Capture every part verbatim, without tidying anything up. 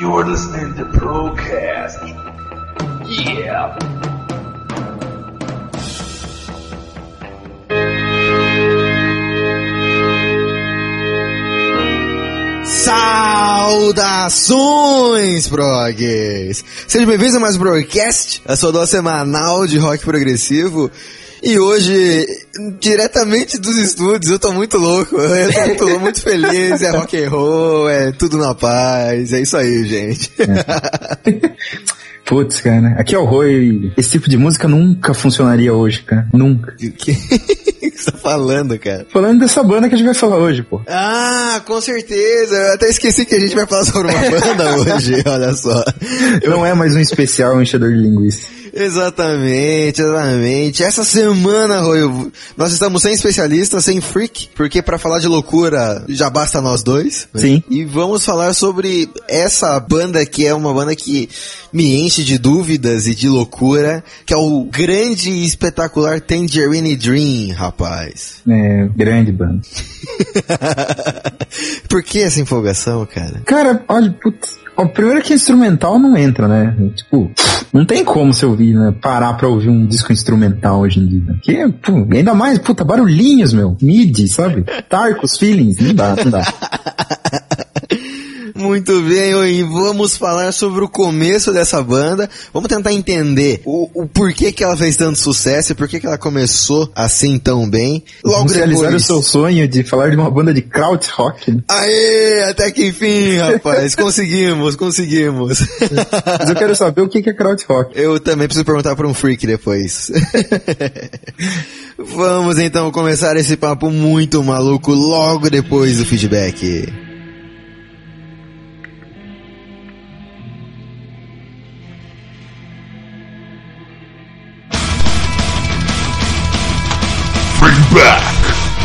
You're listening to Procast. Yeah. Saudações, progues! Sejam bem-vindos a mais um Procast, a sua dose semanal de rock progressivo. E hoje, diretamente dos estúdios, eu tô muito louco, eu tô muito, louco, muito feliz, é rock and roll, é tudo na paz, é isso aí, gente. É. Putz, cara, aqui é o Roy, esse tipo de música nunca funcionaria hoje, cara, nunca. O que você tá falando, cara? Falando dessa banda que a gente vai falar hoje, pô. Ah, com certeza, eu até esqueci que a gente vai falar sobre uma banda hoje, olha só. Não é mais um especial, um enchedor de linguiça. Exatamente, exatamente. Essa semana, Roy, nós estamos sem especialista, sem freak, porque pra falar de loucura já basta nós dois. Né? Sim. E vamos falar sobre essa banda que é uma banda que me enche de dúvidas e de loucura, que é o grande e espetacular Tangerine Dream, rapaz. É, grande banda. Por que essa empolgação, cara? Cara, olha, putz. O primeiro é que instrumental não entra, né? Tipo, não tem como você ouvir, né? Parar pra ouvir um disco instrumental hoje em dia. Porque, pô, ainda mais, puta, barulhinhos, meu. Midi, sabe? Tarcos, feelings. Não dá, não dá. Muito bem, e vamos falar sobre o começo dessa banda. Vamos tentar entender o, o porquê que ela fez tanto sucesso e porquê que ela começou assim tão bem. Logo vamos depois... realizar o seu sonho de falar de uma banda de krautrock. Né? Aê, até que enfim, rapaz. conseguimos, conseguimos. Mas eu quero saber o que é krautrock. Eu também preciso perguntar para um freak depois. Vamos então começar esse papo muito maluco logo depois do feedback. Back.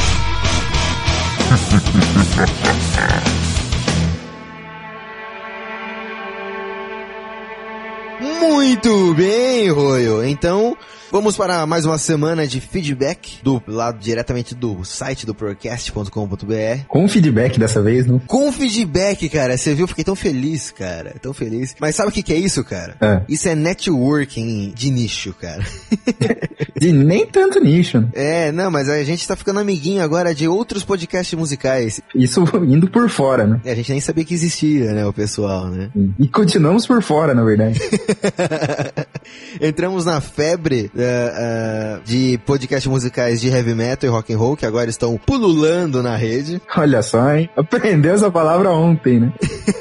Muito bem, Royo. Então, vamos para mais uma semana de feedback do lado diretamente do site do procast ponto com ponto b r. Com feedback dessa vez, não? Com feedback, cara. Você viu? Fiquei tão feliz, cara. Tão feliz. Mas sabe o que que é isso, cara? É. Isso é networking de nicho, cara. De nem tanto nicho. Né? É, não, mas a gente tá ficando amiguinho agora de outros podcasts musicais. Isso indo por fora, né? É, a gente nem sabia que existia, né, o pessoal, né? E continuamos por fora, na verdade. Entramos na febre uh, uh, de podcasts musicais de heavy metal e rock and roll, que agora estão pululando na rede. Olha só, hein? Aprendeu essa palavra ontem, né?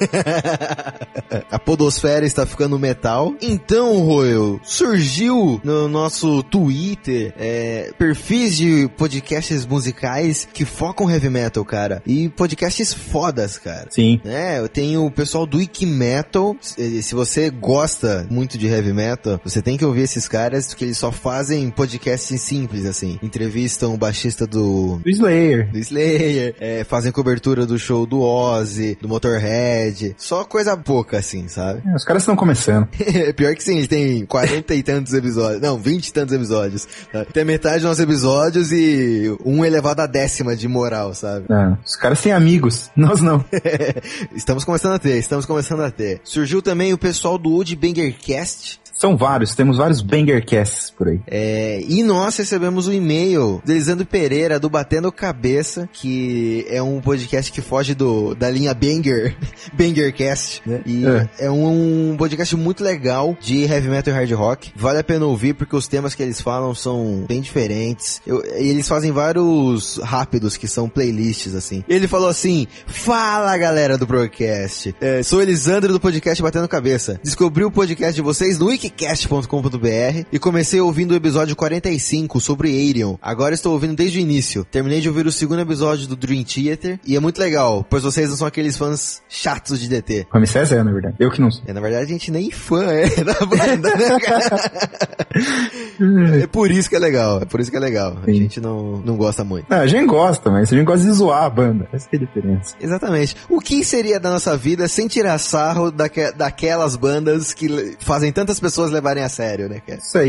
A podosfera está ficando metal. Então, Royal, surgiu no nosso Twitter é, perfis de podcasts musicais que focam heavy metal, cara. E podcasts fodas, cara. Sim. É, eu tenho o pessoal do Wiki Metal. Se você gosta muito de heavy metal, você tem que ouvir esses caras, porque eles só fazem podcasts simples, assim. Entrevistam o baixista do... Do Slayer. Do Slayer. É, fazem cobertura do show do Ozzy, do Motorhead. Só coisa pouca, assim, sabe? É, os caras estão começando. Pior que sim, ele tem quarenta e tantos episódios. Não, vinte e tantos episódios. Tá? Tem metade dos nossos episódios e um elevado a décima de moral, sabe? É, os caras têm amigos, nós não. Estamos começando a ter, estamos começando a ter. Surgiu também o pessoal do Wood Bangercast. São vários, temos vários bangercasts por aí. É, e nós recebemos um e-mail do Elisandro Pereira, do Batendo Cabeça, que é um podcast que foge do, da linha Banger, Bangercast, né? E é, é um, um podcast muito legal de heavy metal e hard rock. Vale a pena ouvir, porque os temas que eles falam são bem diferentes. Eu, eles fazem vários rápidos, que são playlists, assim. Ele falou assim: fala, galera do Procast. É, sou Elisandro do podcast Batendo Cabeça. Descobri o podcast de vocês no wiki cast ponto com ponto b r e comecei ouvindo o episódio quarenta e cinco sobre Ayreon. Agora estou ouvindo desde o início. Terminei de ouvir o segundo episódio do Dream Theater e é muito legal, pois vocês não são aqueles fãs chatos de D T. Rami César é, na verdade. Eu que não sou. É, na verdade, a gente nem fã é da banda, né, cara? É por isso que é legal, é por isso que é legal. Sim. A gente não, não gosta muito. Não, a gente gosta, mas a gente gosta de zoar a banda. Essa é a diferença. Exatamente. O que seria da nossa vida sem tirar sarro daque, daquelas bandas que fazem tantas pessoas levarem a sério, né, cara? Isso aí, cara.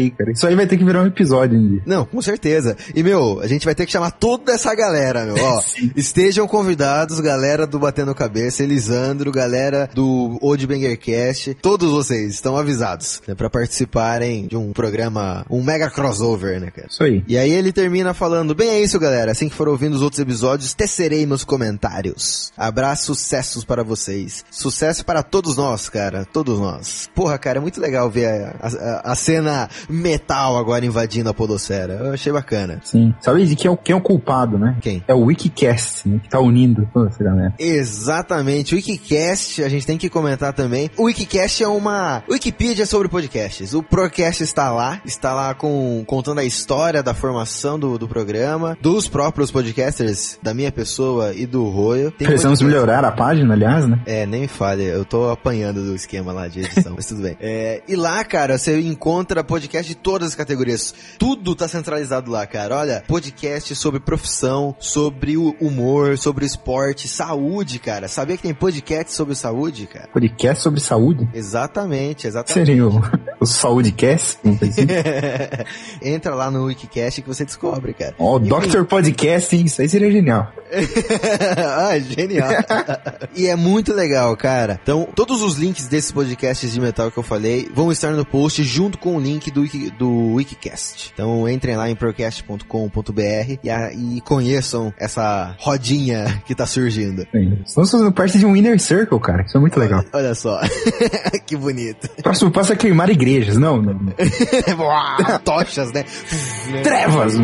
Isso aí vai ter que virar um episódio, hein? Não, com certeza. E, meu, a gente vai ter que chamar toda essa galera, meu. Ó, estejam convidados, galera do Batendo Cabeça, Elisandro, galera do Old Bangercast, todos vocês estão avisados, né, pra participarem de um programa, um mega crossover, né, cara? Isso aí. E aí ele termina falando, bem, é isso, galera. Assim que for ouvindo os outros episódios, tecerei meus comentários. Abraço, sucessos para vocês. Sucesso para todos nós, cara. Todos nós. Porra, cara, é muito legal ver a, a, a cena metal agora invadindo a podosfera. Eu achei bacana. Sim. Sabe de quem é o, quem é o culpado, né? Quem? É o Wikicast, né? Que tá unindo toda essa galera. Exatamente. O Wikicast, a gente tem que comentar também. O Wikicast é uma Wikipedia sobre podcasts. O Procast está lá. Está lá com, contando a história da formação do, do programa, dos próprios podcasters, da minha pessoa e do Royo. Tem Precisamos podcast... melhorar a página, aliás, né? É, nem me fale. Eu tô apanhando do esquema lá de edição, mas tudo bem. É, e lá, cara, você encontra podcast de todas as categorias. Tudo tá centralizado lá, cara. Olha, podcast sobre profissão, sobre o humor, sobre o esporte, saúde, cara. Sabia que tem podcast sobre saúde, cara? Podcast sobre saúde? Exatamente, exatamente. Seria o, o Saúdecast? Assim? Entra lá no Wikicast que você descobre, cara. Ó, oh, doutor Podcast, hein? Isso aí seria genial. Ah, genial. E é muito legal, cara. Então, todos os links desses podcasts de metal que eu falei vão estar no post junto com o link do, Wiki, do Wikicast. Então, entrem lá em procast ponto com ponto b r e, a, e conheçam essa rodinha que tá surgindo. Estamos fazendo parte de um Inner Circle, cara. Isso é muito legal. Olha, olha só. Que bonito. Próximo passo é queimar igrejas. Não, não. Tochas, né? Trevas.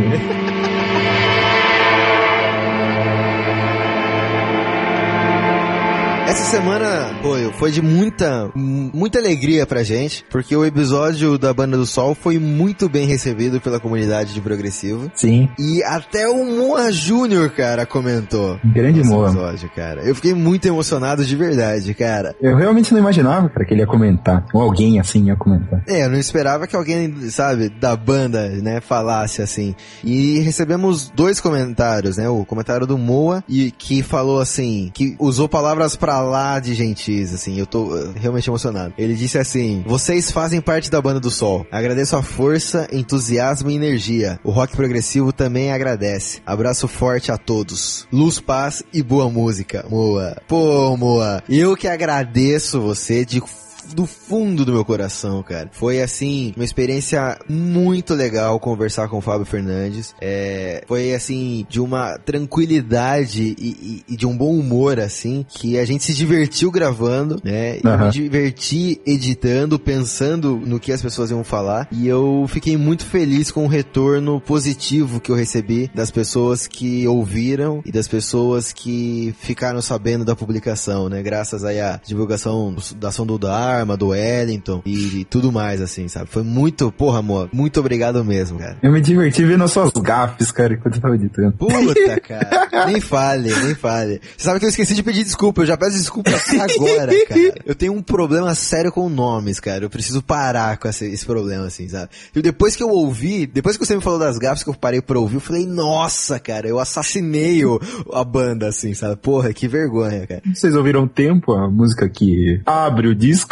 Essa semana, pô, foi de muita, muita alegria pra gente, porque o episódio da Banda do Sol foi muito bem recebido pela comunidade de progressivo. Sim. E até o Moa Júnior, cara, comentou. Grande Moa. episódio, cara. Eu fiquei muito emocionado de verdade, cara. Eu realmente não imaginava, cara, que ele ia comentar. Ou alguém assim ia comentar. É, eu não esperava que alguém, sabe, da banda, né, falasse assim. E recebemos dois comentários, né? O comentário do Moa, e que falou assim, que usou palavras pra lá de gentis, assim, eu tô realmente emocionado. Ele disse assim: vocês fazem parte da Banda do Sol. Agradeço a força, entusiasmo e energia. O rock progressivo também agradece. Abraço forte a todos. Luz, paz e boa música, Moa. Pô, Moa, eu que agradeço você de do fundo do meu coração, cara. Foi, assim, uma experiência muito legal conversar com o Fábio Fernandes. É, foi, assim, de uma tranquilidade e, e, e de um bom humor, assim, que a gente se divertiu gravando, né? E uhum. me diverti editando, pensando no que as pessoas iam falar. E eu fiquei muito feliz com o retorno positivo que eu recebi das pessoas que ouviram e das pessoas que ficaram sabendo da publicação, né? Graças aí à divulgação da Som do Dar, do Wellington e, e tudo mais, assim, sabe? Foi muito, porra, amor, muito obrigado mesmo, cara. Eu me diverti vendo as suas gafes, cara, enquanto eu tava editando. Puta, cara. Nem fale, nem fale. Você sabe que eu esqueci de pedir desculpa, eu já peço desculpa agora, cara. Eu tenho um problema sério com nomes, cara. Eu preciso parar com esse, esse problema, assim, sabe? E depois que eu ouvi, depois que você me falou das gafes que eu parei pra ouvir, eu falei, nossa, cara, eu assassinei o, a banda, assim, sabe? Porra, que vergonha, cara. Vocês ouviram Tempo, a música que abre o disco?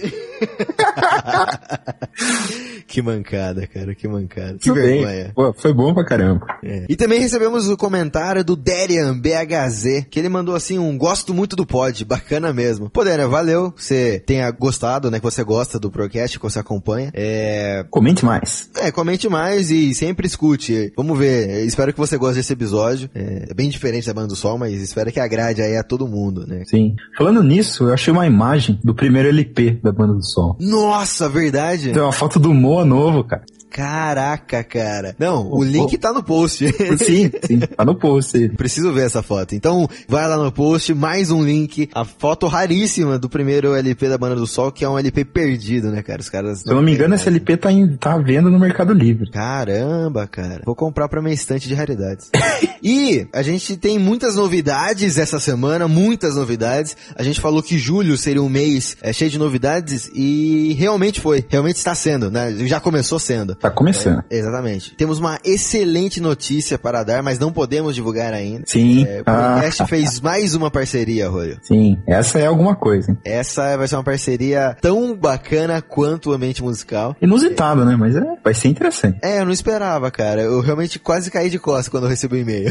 Que mancada, cara, que mancada. Que Tudo vergonha. Pô, foi bom pra caramba. É. E também recebemos o comentário do Derian B H Z, que ele mandou assim, um gosto muito do pod, bacana mesmo. Pô, Derian, valeu, você tenha gostado, né, que você gosta do Procast, que você acompanha. É... Comente mais. É, comente mais e sempre escute. Vamos ver, espero que você goste desse episódio. É bem diferente da Banda do Sol, mas espero que agrade aí a todo mundo, né? Sim. Falando nisso, eu achei uma imagem do primeiro L P da Banda do Sol. Nossa, verdade? Tem uma foto do Moa novo, cara. Caraca, cara. Não, o link tá no post. Sim, sim, tá no post. Preciso ver essa foto. Então, vai lá no post, mais um link. A foto raríssima do primeiro L P da Banda do Sol, que é um L P perdido, né, cara? Os caras... Se eu não me engano, esse L P tá, em, tá à venda no Mercado Livre. Caramba, cara. Vou comprar pra minha estante de raridades. E a gente tem muitas novidades essa semana, muitas novidades. A gente falou que julho seria um mês é, cheio de novidades e realmente foi. Realmente está sendo, né? Já começou sendo. Tá começando. É, exatamente. Temos uma excelente notícia para dar, mas não podemos divulgar ainda. Sim. É, o podcast ah, fez mais uma parceria, Rolho. Sim, essa é alguma coisa, hein? Essa vai ser uma parceria tão bacana quanto o ambiente musical. Inusitado, né? Mas é, vai ser interessante. É, eu não esperava, cara. Eu realmente quase caí de costas quando eu recebi o e-mail.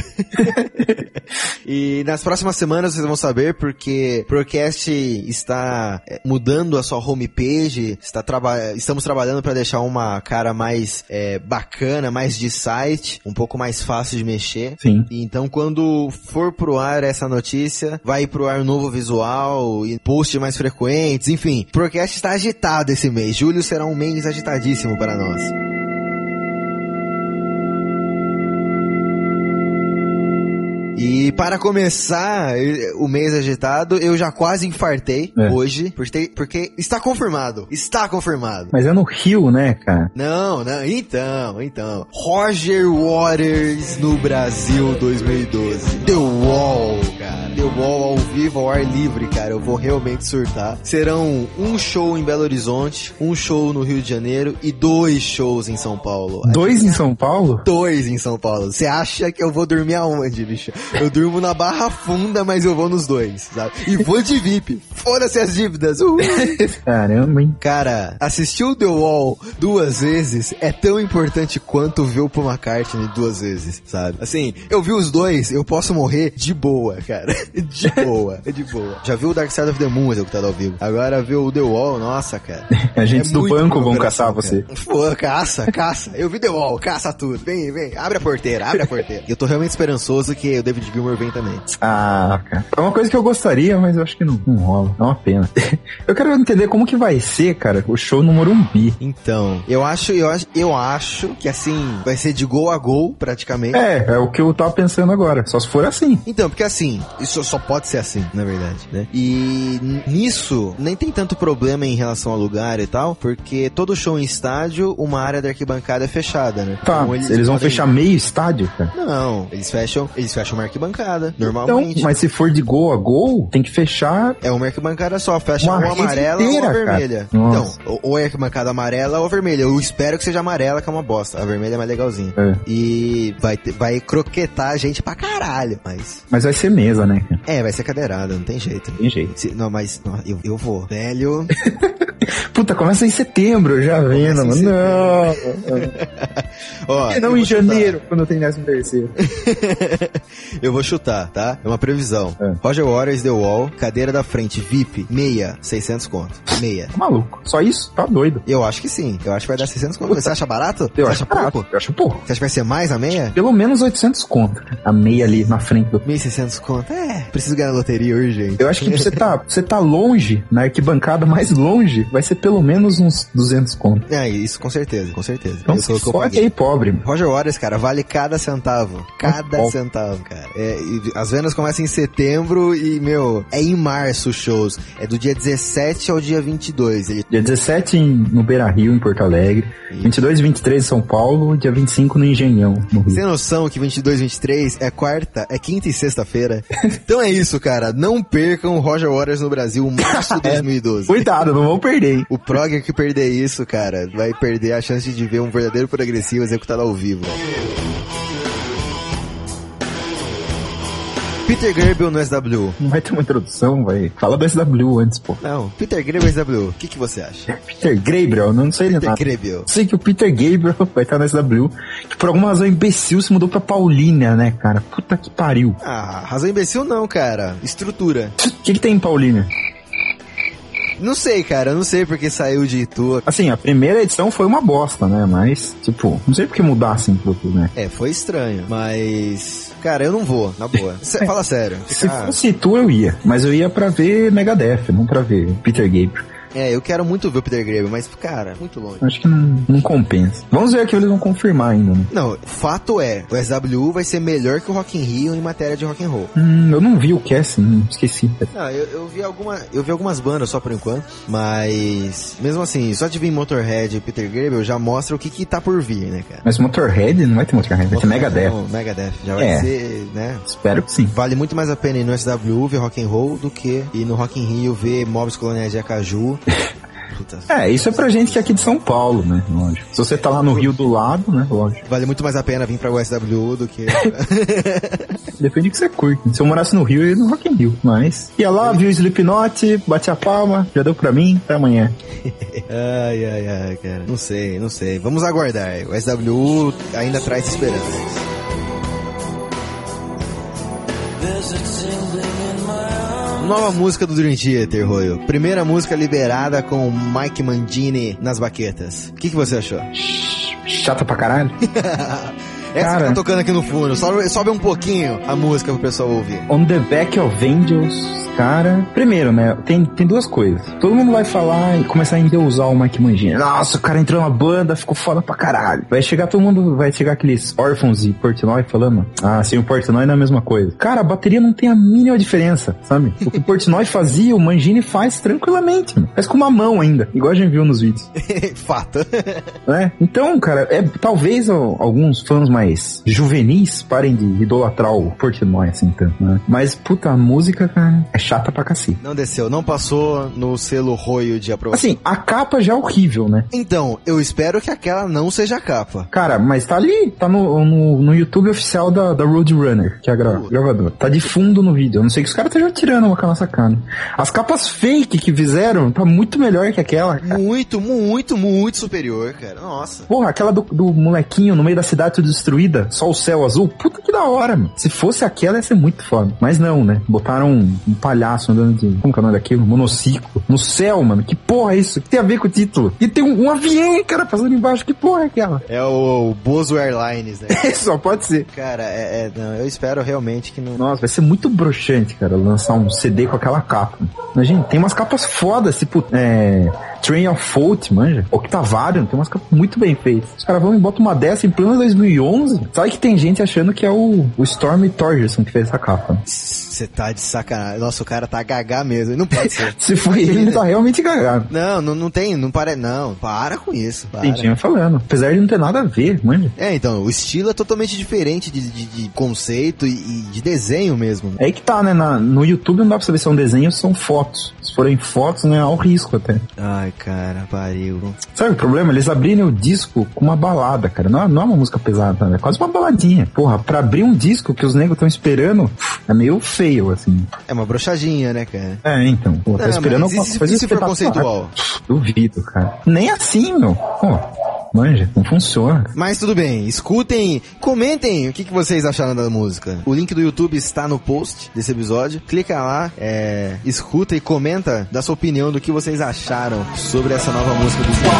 E nas próximas semanas vocês vão saber, porque o Procast está mudando a sua homepage, está traba- estamos trabalhando para deixar uma cara mais é, bacana, mais de site, um pouco mais fácil de mexer. Sim. E então quando for pro ar essa notícia, vai pro ar um novo visual e posts mais frequentes, enfim. O Procast está agitado esse mês. Julho será um mês agitadíssimo para nós. E para começar o mês agitado, eu já quase infartei é. hoje, porque, porque está confirmado, está confirmado. Mas é no Rio, né, cara? Não, não, então, então. Roger Waters no Brasil dois mil e doze. The Wall, cara. The Wall ao vivo, ao ar livre, cara. Eu vou realmente surtar. Serão um show em Belo Horizonte, um show no Rio de Janeiro e dois shows em São Paulo. Dois em São Paulo? Dois em São Paulo. Você acha que eu vou dormir aonde, bicho? Eu durmo na Barra Funda, mas eu vou nos dois, sabe? E vou de V I P. Foda-se as dívidas. Uhul. Caramba, hein? Cara, assistir o The Wall duas vezes é tão importante quanto ver o Paul McCartney duas vezes, sabe? Assim, eu vi os dois, eu posso morrer de boa, cara. De boa, de boa. Já vi o Dark Side of the Moon executado ao vivo. Agora ver o The Wall, nossa, cara. Agentes é do banco vão caçar você. Pô, caça, caça. Eu vi The Wall, caça tudo. Vem, vem, abre a porteira, abre a porteira. Eu tô realmente esperançoso que o David Gilmour vem também. Ah, cara. É uma coisa que eu gostaria, mas eu acho que não, não rola. É uma pena. Eu quero entender como que vai ser, cara, o show no Morumbi. Então, eu acho, eu acho, eu acho que assim, vai ser de gol a gol, praticamente. É, é o que eu tava pensando agora. Só se for assim. Então, porque assim, isso só pode ser assim, na verdade, né? E nisso, nem tem tanto problema em relação ao lugar e tal, porque todo show em estádio, uma área da arquibancada é fechada, né? Tá, então, eles, eles vão podem... fechar meio estádio, cara? Não, eles fecham, eles fecham uma arquibancada, normalmente. Então, mas se for de gol a gol, tem que fechar... É uma arquibancada só, fecha uma ou amarela inteira, ou a vermelha. Cara. Então, ou é arquibancada amarela ou vermelha. Eu espero que seja amarela, que é uma bosta. A vermelha é mais legalzinha. É. E vai, ter, vai croquetar a gente pra caralho, mas... Mas vai ser mesa, né? É, vai ser cadeirada, não tem jeito. Tem jeito. Se, não, mas não, eu, eu vou. Velho... Puta, começa em setembro, já vendo, mano. Não. Ó, e não em chutar. Janeiro, quando tem décimo terceiro. Eu vou chutar, tá? É uma previsão. É. Roger Waters, The Wall, cadeira da frente, V I P, meia, seiscentos conto. Meia. Tá maluco. Só isso? Tá doido. Eu acho que sim. Eu acho que vai dar seiscentos conto. Você acha barato? Eu Você acho acha barato. pouco? Eu acho pouco. Você acha que vai ser mais a meia? Pelo menos oitocentos conto. A meia ali na frente do... mil e seiscentos conto. É, preciso ganhar na loteria urgente. Eu acho que você tá, você tá longe, na arquibancada mais longe, vai ser pelo menos uns duzentos conto. É, isso com certeza, com certeza. Então, se fode aí, pobre. Roger Waters, cara, vale cada centavo. Cada oh, centavo, cara. É, e as vendas começam em setembro e, meu, é em março os shows. É do dia dezessete ao dia vinte e dois. Ele... Dia dezessete em, no Beira Rio, em Porto Alegre. Isso. vinte e dois e vinte e três em São Paulo. Dia vinte e cinco no Engenhão, no Rio. Você tem noção que vinte e dois e vinte e três é quarta, é quinta e sexta-feira? Então é isso, cara. Não percam o Roger Waters no Brasil, março de dois mil e doze. Cuidado, não vão perder, hein? O progger que perder isso, cara, vai perder a chance de ver um verdadeiro progressivo executado ao vivo. Peter Gabriel no S W. Não vai ter uma introdução, vai. Fala do S W antes, pô. Não, Peter Gabriel S W. O que que você acha? Peter Gabriel, não sei Peter nada. Gabriel. Sei que o Peter Gabriel vai estar no S W, que por alguma razão imbecil se mudou pra Paulínia, né, cara? Puta que pariu. Ah, razão imbecil não, cara. Estrutura. O que que tem em Paulínia? Não sei, cara, eu não sei porque saiu de Itu. Assim, a primeira edição foi uma bosta, né? Mas, tipo, não sei porque mudar assim pro né? É, foi estranho, mas... Cara, eu não vou, na boa. Cê, fala sério. Se ah. fosse Itu, eu ia. Mas eu ia pra ver Megadeth, não pra ver Peter Gabriel. É, eu quero muito ver o Peter Gabriel, mas, cara, muito longe. Acho que não, não compensa. Vamos ver aqui, eles vão confirmar ainda, né? Não, fato é, o S W vai ser melhor que o Rock in Rio em matéria de rock and roll. Hum, eu não vi o casting, esqueci. Não, eu, eu, vi alguma, eu vi algumas bandas só por enquanto, mas mesmo assim, só de vir Motorhead e Peter Gabriel já mostra o que que tá por vir, né, cara? Mas Motorhead não vai ter Motorhead, vai ter Megadeth. Não, Megadeth, já vai é. ser, né? Espero que sim. Vale muito mais a pena ir no S W ver rock and roll do que ir no Rock in Rio ver Mobs Coloniais de Acaju. Puta. É, isso é pra gente que é aqui de São Paulo, né? Lógico. Se você tá lá no Rio do lado, né? Lógico. Vale muito mais a pena vir pra U S W do que... Depende do que você curte. Se eu morasse no Rio, eu ia no Rock in Rio. Mas ia lá, viu o Slipknot, bate a palma, já deu pra mim, até amanhã. Ai, ai, ai, cara. Não sei, não sei. Vamos aguardar. O S W ainda traz esperanças. Nova música do Dream Theater, Royo. Primeira música liberada com Mike Mangini nas baquetas. O que, que você achou? Chata pra caralho. Essa Cara, que tá tocando aqui no fundo. Sobe, sobe um pouquinho a música pro pessoal ouvir. On the Back of Angels, cara... Primeiro, né, tem, tem duas coisas. Todo mundo vai falar e começar a endeusar o Mike Mangini. Nossa, o cara entrou na banda, ficou foda pra caralho. Vai chegar todo mundo, vai chegar aqueles órfãos e Portnoy falando, ah, sim, o Portnoy não é a mesma coisa. Cara, a bateria não tem a mínima diferença, sabe? O que o Portnoy fazia, o Mangini faz tranquilamente, mano. Faz com uma mão ainda, igual a gente viu nos vídeos. Fato. É? Então, cara, é, talvez ó, alguns fãs mais juvenis parem de idolatrar o Portnoy, assim, tanto, né? Mas, puta, a música, cara, é chata pra cacete. Não desceu, não passou no selo Royo de aprovação. Assim, a capa já é horrível, né? Então, eu espero que aquela não seja a capa. Cara, mas tá ali, tá no, no, no YouTube oficial da, da Roadrunner, que é a gra uh. gravadora. Tá de fundo no vídeo. Eu não sei que os caras estejam tirando uma com a nossa cara. As capas fake que fizeram tá muito melhor que aquela, cara. Muito, muito, muito superior, cara. Nossa. Porra, aquela do, do molequinho no meio da cidade tudo destruída, só o céu azul. Puta que da hora, mano. Se fosse aquela, ia ser muito foda. Mas não, né? Botaram um, um palhaço andando de... Como que é o nome daquilo? Monociclo. No céu, mano. Que porra é isso? O que tem a ver com o título? E tem um, um avião, cara, passando embaixo. Que porra é aquela? É o, o Bozo Airlines, né? Só pode ser. Cara, é, é, não, eu espero realmente que não... Nossa, vai ser muito broxante, cara, lançar um C D com aquela capa. Imagina, tem umas capas fodas, tipo, é... Train of Thought, manja. Octavarium, tem umas capas muito bem feitas. Os caras vão e botam uma dessa em pleno dois mil e onze. Sabe que tem gente achando que é o, o Stormy Torgerson que fez essa capa. Você tá de sacanagem. Nossa, o cara tá gagá mesmo. Não pode ser. Se foi ele, ele tá realmente gagado. Não, não, não tem, não para, não. Para com isso. Para. Tem gente falando. Apesar de não ter nada a ver, manja. É, então, o estilo é totalmente diferente de, de, de conceito e, e de desenho mesmo. É aí que tá, né? Na, no YouTube não dá pra saber se é um desenho ou se são fotos. Se forem fotos, né, há o risco até. Ai, cara, pariu. Sabe o problema? Eles abriram o disco com uma balada, cara. Não é, não é uma música pesada, né? É quase uma baladinha. Porra, pra abrir um disco que os negros estão esperando, é meio feio, assim. É uma brochadinha, né, cara? É, então. Pô, tá não, esperando alguma se, coisa se for conceitual? Duvido, cara. Nem assim, meu. Pô, manja, não funciona. Mas tudo bem, escutem, comentem o que, que vocês acharam da música. O link do YouTube está no post desse episódio. Clica lá, é, escuta e comenta da sua opinião do que vocês acharam sobre essa nova música do Dream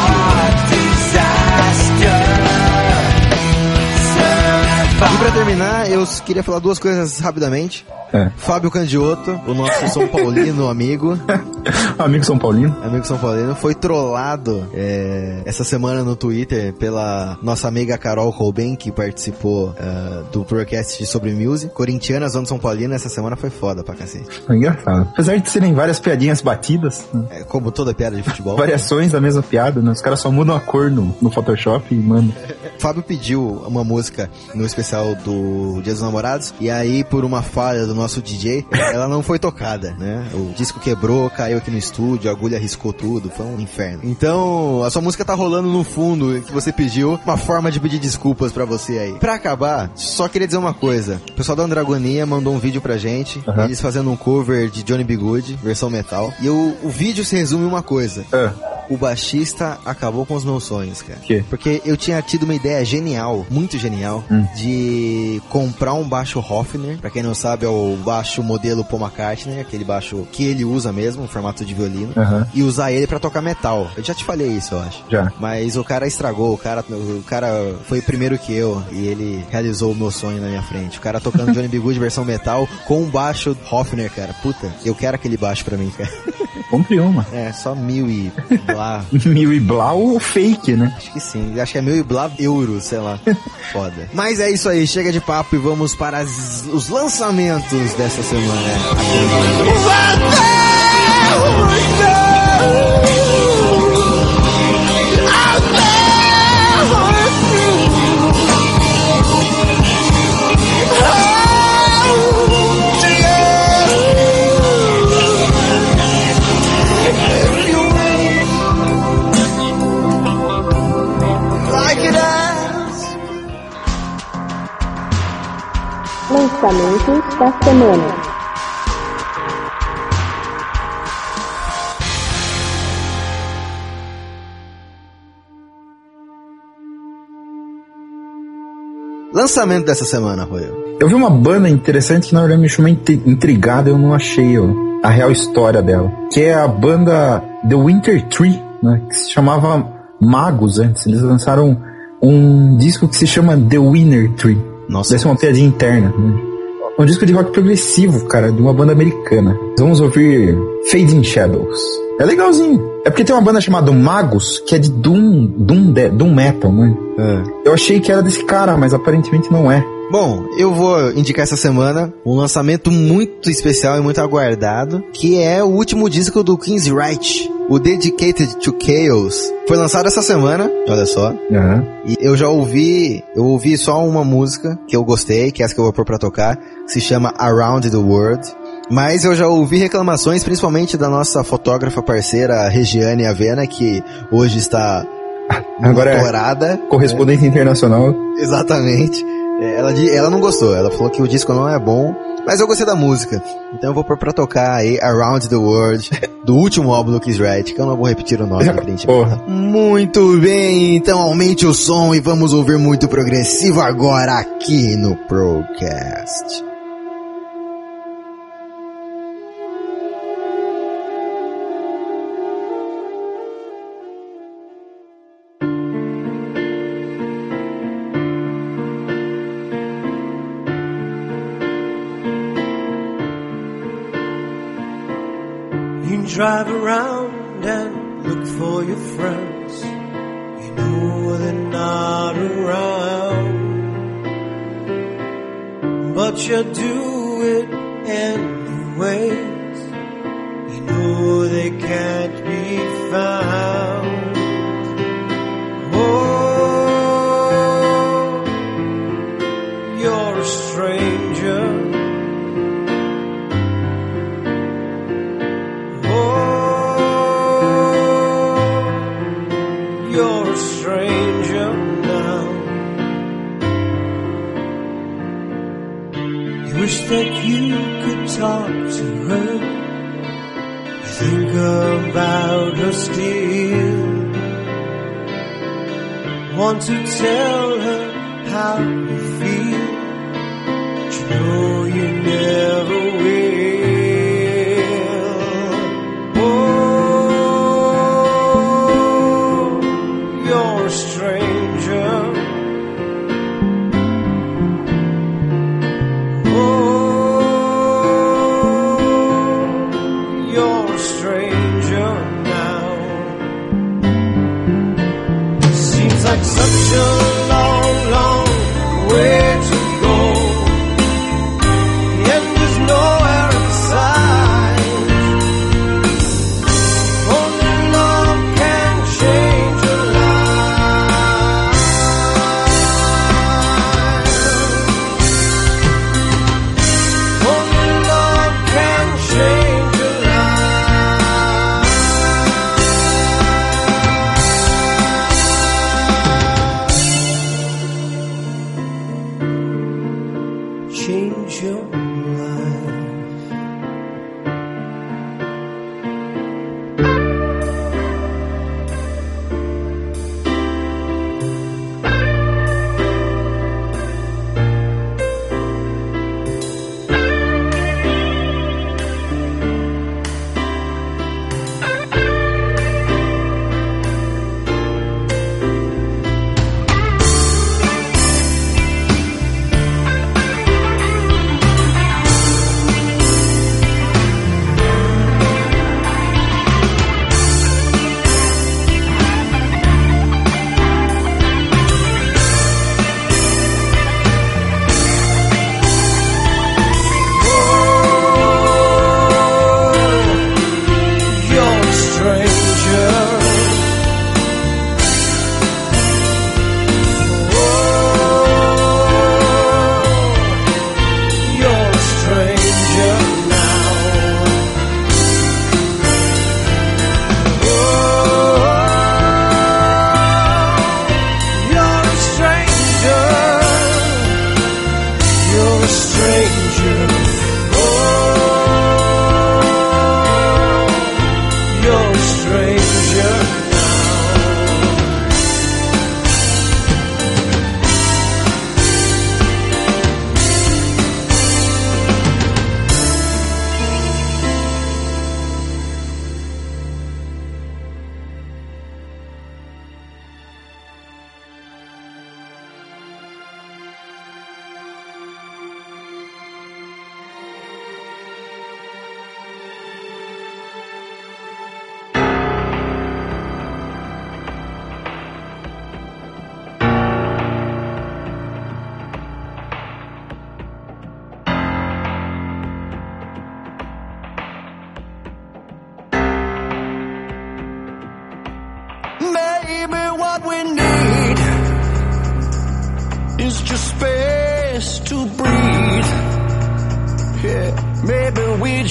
E pra terminar, eu queria falar duas coisas rapidamente. É. Fábio Candiotto, o nosso São Paulino amigo. Amigo São Paulino. Amigo São Paulino, foi trollado é, essa semana no Twitter pela nossa amiga Carol Colben, que participou uh, do podcast sobre music. Corintiana, Zona São Paulino, essa semana foi foda pra cacete. Foi engraçado. Apesar de serem várias piadinhas batidas, né? É, como toda piada de futebol. Variações da mesma piada, né? Os caras só mudam a cor no, no Photoshop e mandam. Fábio pediu uma música no especial do Dia dos Namorados, e aí, por uma falha do nosso D J, ela não foi tocada, né? O disco quebrou, caiu aqui no estúdio, a agulha riscou tudo, foi um inferno. Então, a sua música tá rolando no fundo, que você pediu, uma forma de pedir desculpas pra você aí. Pra acabar, só queria dizer uma coisa. O pessoal da Andragonia mandou um vídeo pra gente, uhum. Eles fazendo um cover de Johnny B. Good, versão metal, e o, o vídeo se resume em uma coisa. É. O baixista acabou com os meus sonhos, cara. Que? Porque eu tinha tido uma ideia genial, muito genial, hum. de comprar um baixo Hofner. Pra quem não sabe, é o baixo modelo Paul McCartney, aquele baixo que ele usa mesmo, em formato de violino, uhum. e usar ele pra tocar metal. Eu já te falei isso, eu acho. Já. Mas o cara estragou, o cara, o cara foi primeiro que eu, e ele realizou o meu sonho na minha frente. O cara tocando Johnny B. Good versão metal com um baixo Hofner, cara. Puta, eu quero aquele baixo pra mim, cara. Compre uma. É, só mil e blá. Mil e blá ou fake, né? Acho que sim. Acho que é mil e blá euro, sei lá. Foda. Mas é isso aí. Chega de papo e vamos para as, os lançamentos dessa semana. Lançamentos da semana. Lançamento dessa semana, Royal. Eu vi uma banda interessante que na verdade me chamou intrigado, eu não achei ó, a real história dela. Que é a banda The Winter Tree, né, que se chamava Magos antes. Eles lançaram um disco que se chama The Winter Tree. Nossa. Deve ser uma piadinha interna. Né? Um disco de rock progressivo, cara, de uma banda americana. Vamos ouvir Fading Shadows. É legalzinho. É porque tem uma banda chamada Magos, que é de Doom, Doom, de, Doom Metal, né? É. Eu achei que era desse cara, mas aparentemente não é. Bom, eu vou indicar essa semana um lançamento muito especial e muito aguardado, que é o último disco do Queen's Right, o Dedicated to Chaos. Foi lançado essa semana, olha só. Uhum. E eu já ouvi, eu ouvi só uma música que eu gostei, que é essa que eu vou pôr pra tocar, que se chama Around the World. Mas eu já ouvi reclamações, principalmente da nossa fotógrafa parceira Regiane Avena, que hoje está agora doutorada. É correspondente né? internacional. Exatamente. Ela, ela não gostou, ela falou que o disco não é bom, mas eu gostei da música. Então eu vou pôr pra tocar aí Around the World, do último álbum do Kiss Right, que eu não vou repetir o nome, aparentemente. Muito bem, então aumente o som e vamos ouvir muito progressivo agora aqui no Procast. Drive around and look for your friends. You know they're not around, but you do it anyways. You know they can't be found. Oh, you're a stranger. Wish that you could talk to her. You think about her still. Want to tell her how you feel, but you know you never will. Oh, you're a stranger. Such a long, long way to go, and there's nowhere inside. Only love can change a life. Only love can change a change your life.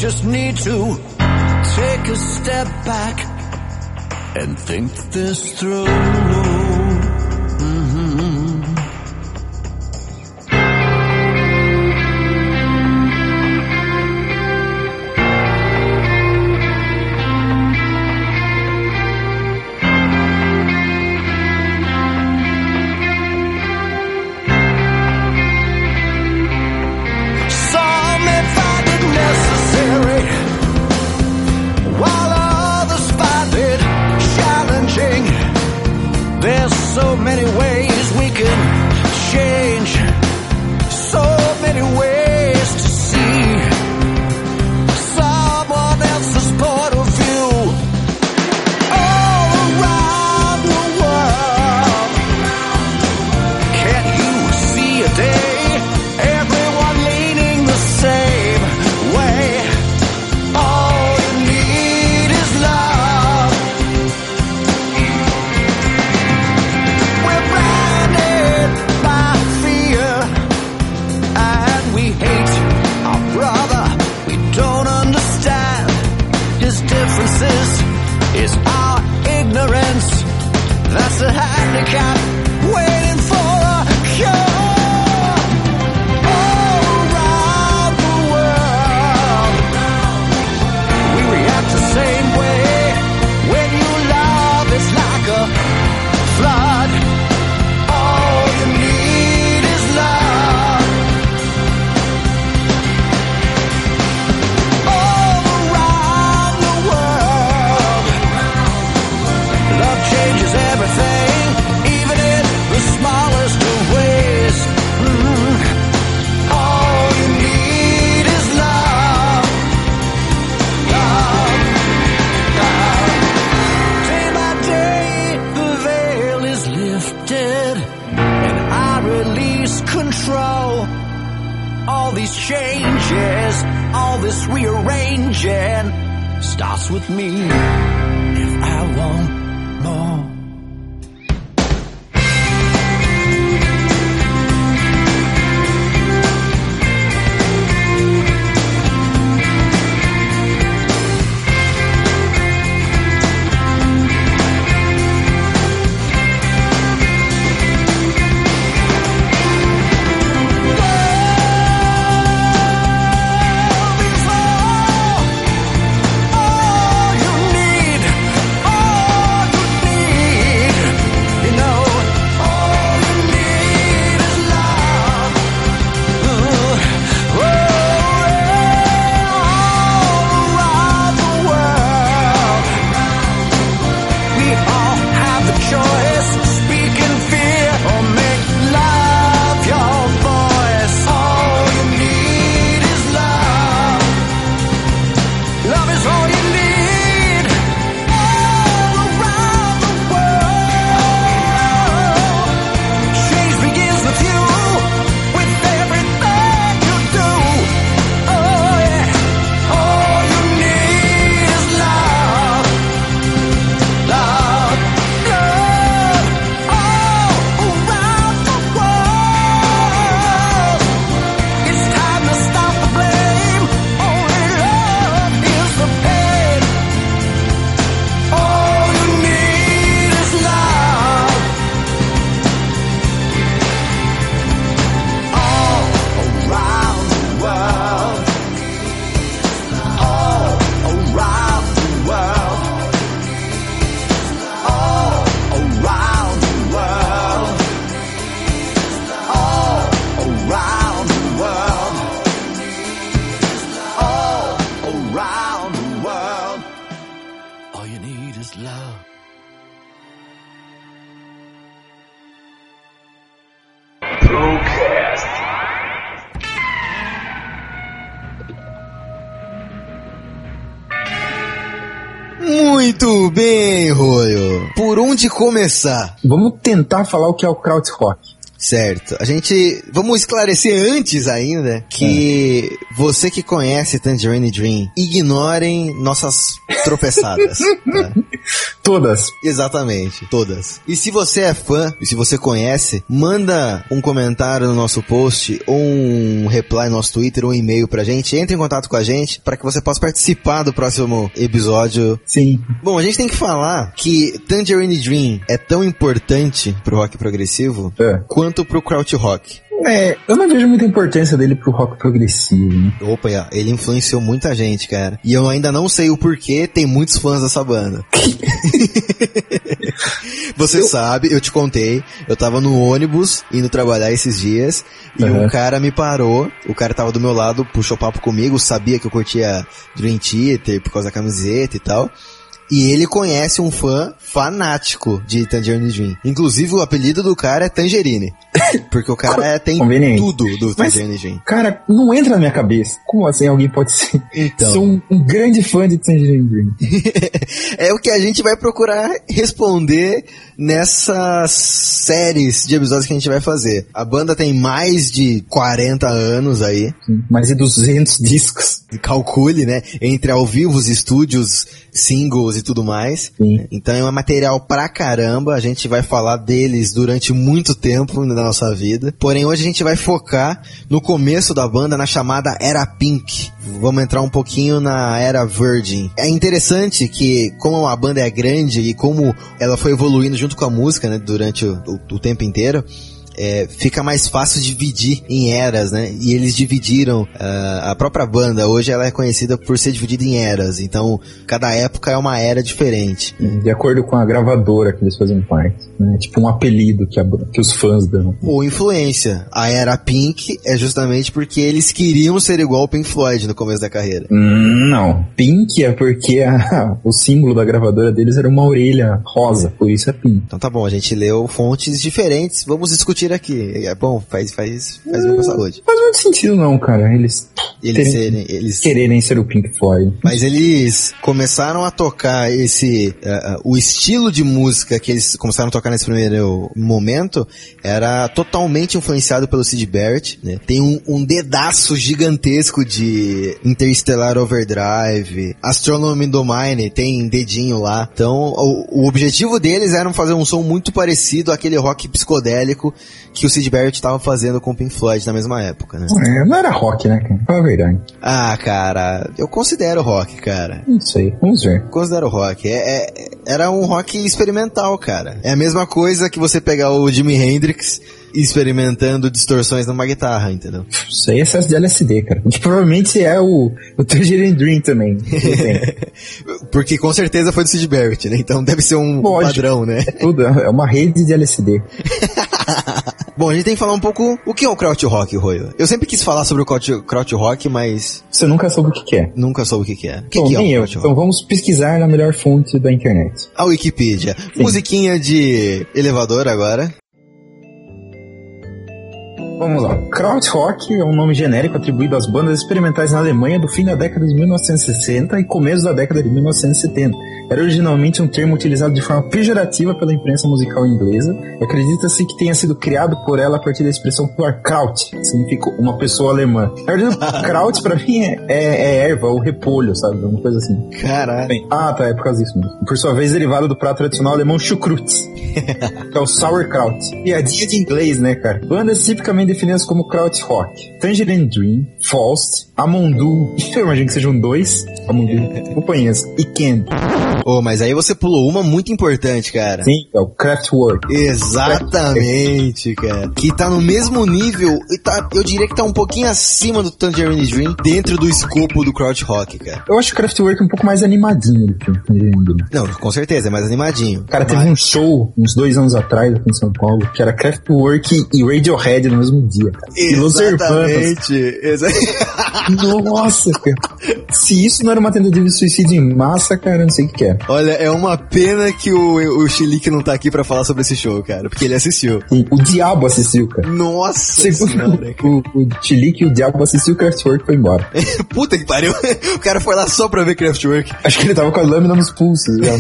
just need to take a step back and think this through. Mm-hmm. Some may find it necessary, while others find it challenging. There's so many ways we can change, so many ways to see someone else's point of view. All around the world, can't you see a day? Everyone leaning the same way. All you need is love. We're blinded by fear, and we hate our brother. We don't understand his differences. Is our ignorance? That's a handicap waiting for a cure. All around the world, we react the same way. When you love, it's like a flood. All you need is love. All around the world, love changes everything, even in the smallest of ways. Mm. All you need is love. Love, love. Day by day, the veil is lifted, and I release control. All these changes, all this rearranging starts with me. If I want more. All you need, all you need, you know, all you need is love. Ooh, oh, all around the world, we all have the choice. Speak in fear or make love your voice. All you need is love. Love is all you need. All around the world, change begins with you, with everything you do. Oh yeah, all you need is love. Love, love, all around the world. It's time to stop the blame. Only love is the pain. All you need is love. All around the world. All around the world. All around the world. All around the world. All around the world. All you need is love. Procast. Muito bem, Royo. Por onde começar? Vamos tentar falar o que é o krautrock. Certo. A gente... Vamos esclarecer antes ainda que é. você que conhece Tangerine Dream, ignorem nossas tropeçadas. Tá? Todas. Exatamente, todas. E se você é fã, e se você conhece, manda um comentário no nosso post, ou um reply no nosso Twitter, ou um e-mail pra gente, entre em contato com a gente, para que você possa participar do próximo episódio. Sim. Bom, a gente tem que falar que Tangerine Dream é tão importante pro rock progressivo é. quanto pro krautrock. É, eu não vejo muita importância dele pro rock progressivo, né? Opa, ele influenciou muita gente, cara. E eu ainda não sei o porquê, tem muitos fãs dessa banda. Você eu... sabe, eu te contei, eu tava no ônibus indo trabalhar esses dias e uhum. um cara me parou, o cara tava do meu lado, puxou papo comigo, sabia que eu curtia Dream Theater por causa da camiseta e tal. E ele conhece um fã fanático de Tangerine Dream. Inclusive, o apelido do cara é Tangerine. Porque o cara tem tudo do Tangerine Dream. Cara, não entra na minha cabeça. Como assim alguém pode ser, então. ser um, um grande fã de Tangerine Dream? É o que a gente vai procurar responder nessas séries de episódios que a gente vai fazer. A banda tem mais de quarenta anos aí. Sim, mais de duzentos discos. Calcule, né? Entre ao vivo, os estúdios, singles e tudo mais. Sim. Então é uma material pra caramba. A gente vai falar deles durante muito tempo na nossa vida. Porém, hoje a gente vai focar no começo da banda, na chamada Era Pink. Vamos entrar um pouquinho na Era Virgin. É interessante que, como a banda é grande e como ela foi evoluindo junto com a música, né, durante o, o, o tempo inteiro, É, fica mais fácil dividir em eras, né? E eles dividiram uh, a própria banda. Hoje ela é conhecida por ser dividida em eras. Então, cada época é uma era diferente. De acordo com a gravadora que eles fazem parte, né? Tipo um apelido que, a, que os fãs dão. Ou influência. A era Pink é justamente porque eles queriam ser igual ao Pink Floyd no começo da carreira. Hum, não. Pink é porque a, o símbolo da gravadora deles era uma orelha rosa. Por isso é Pink. Então tá bom, a gente leu fontes diferentes. Vamos discutir aqui. É bom, faz, faz, faz bem com a saúde. Faz muito sentido não, cara. Eles, eles, terem, serem, eles quererem ser o Pink Floyd. Mas eles começaram a tocar esse... Uh, o estilo de música que eles começaram a tocar nesse primeiro momento era totalmente influenciado pelo Syd Barrett, né? Tem um, um dedaço gigantesco de Interstellar Overdrive, Astronomy Domine, tem dedinho lá. Então, o, o objetivo deles era fazer um som muito parecido àquele rock psicodélico que o Syd Barrett estava fazendo com o Pink Floyd na mesma época, né? É, não era rock, né, cara? Fala a verdade. Ah, cara, eu considero rock, cara. Não sei, vamos ver. Considero rock. É, é, era um rock experimental, cara. É a mesma coisa que você pegar o Jimi Hendrix experimentando distorções numa guitarra, entendeu? Isso aí é excesso de L S D, cara. Que provavelmente é o, o Tangerine Dream também. Porque com certeza foi do Syd Barrett, né? Então deve ser um Lógico, padrão, né? É tudo, é uma rede de L S D. Bom, a gente tem que falar um pouco o que é o krautrock, Royo. Eu sempre quis falar sobre o krautrock, mas... Você nunca soube o que, que é? Nunca soube o que, que é. O que, Bom, que é o eu. Então vamos pesquisar na melhor fonte da internet. A Wikipedia. Sim. Musiquinha de elevador agora. Vamos lá. Krautrock é um nome genérico atribuído às bandas experimentais na Alemanha do fim da década de mil novecentos e sessenta e começo da década de mil novecentos e setenta. Era originalmente um termo utilizado de forma pejorativa pela imprensa musical inglesa e acredita-se que tenha sido criado por ela a partir da expressão Kraut, que significa uma pessoa alemã. Na verdade, Kraut pra mim é, é, é erva ou repolho, sabe? Uma coisa assim. Caralho. Bem, ah, tá, é por causa disso mesmo. Por sua vez, derivado do prato tradicional alemão Schukrut, que é o Sauerkraut. Piadinha de inglês, né, cara? Bandas tipicamente definidas como krautrock: Tangerine Dream, Faust, Amondu, eu imagino que sejam dois, Amondu, não conheço, e Ken. Oh, mas aí você pulou uma muito importante, cara. Sim, é o Kraftwerk. Exatamente, cara. Que tá no mesmo nível, e tá, eu diria que tá um pouquinho acima do Tangerine Dream, dentro do escopo do krautrock, cara. Eu acho o Kraftwerk um pouco mais animadinho do que o Tangerine Dream. Não, com certeza, é mais animadinho. Cara, mas... teve um show, uns dois anos atrás, aqui em São Paulo, que era Kraftwerk e Radiohead no mesmo dia, cara. Exatamente. Exatamente. Nossa, cara. Se isso não era uma tentativa de suicídio em massa, cara, eu não sei o que que é. Olha, é uma pena que o, o Chilique não tá aqui pra falar sobre esse show, cara, porque ele assistiu. Sim, o Diabo assistiu, cara. Nossa Segundo senhora, o, o Chilique e o Diabo assistiu o Kraftwerk e foi embora. Puta que pariu. O cara foi lá só pra ver Kraftwerk. Acho que ele tava com a lâmina nos pulsos. Já.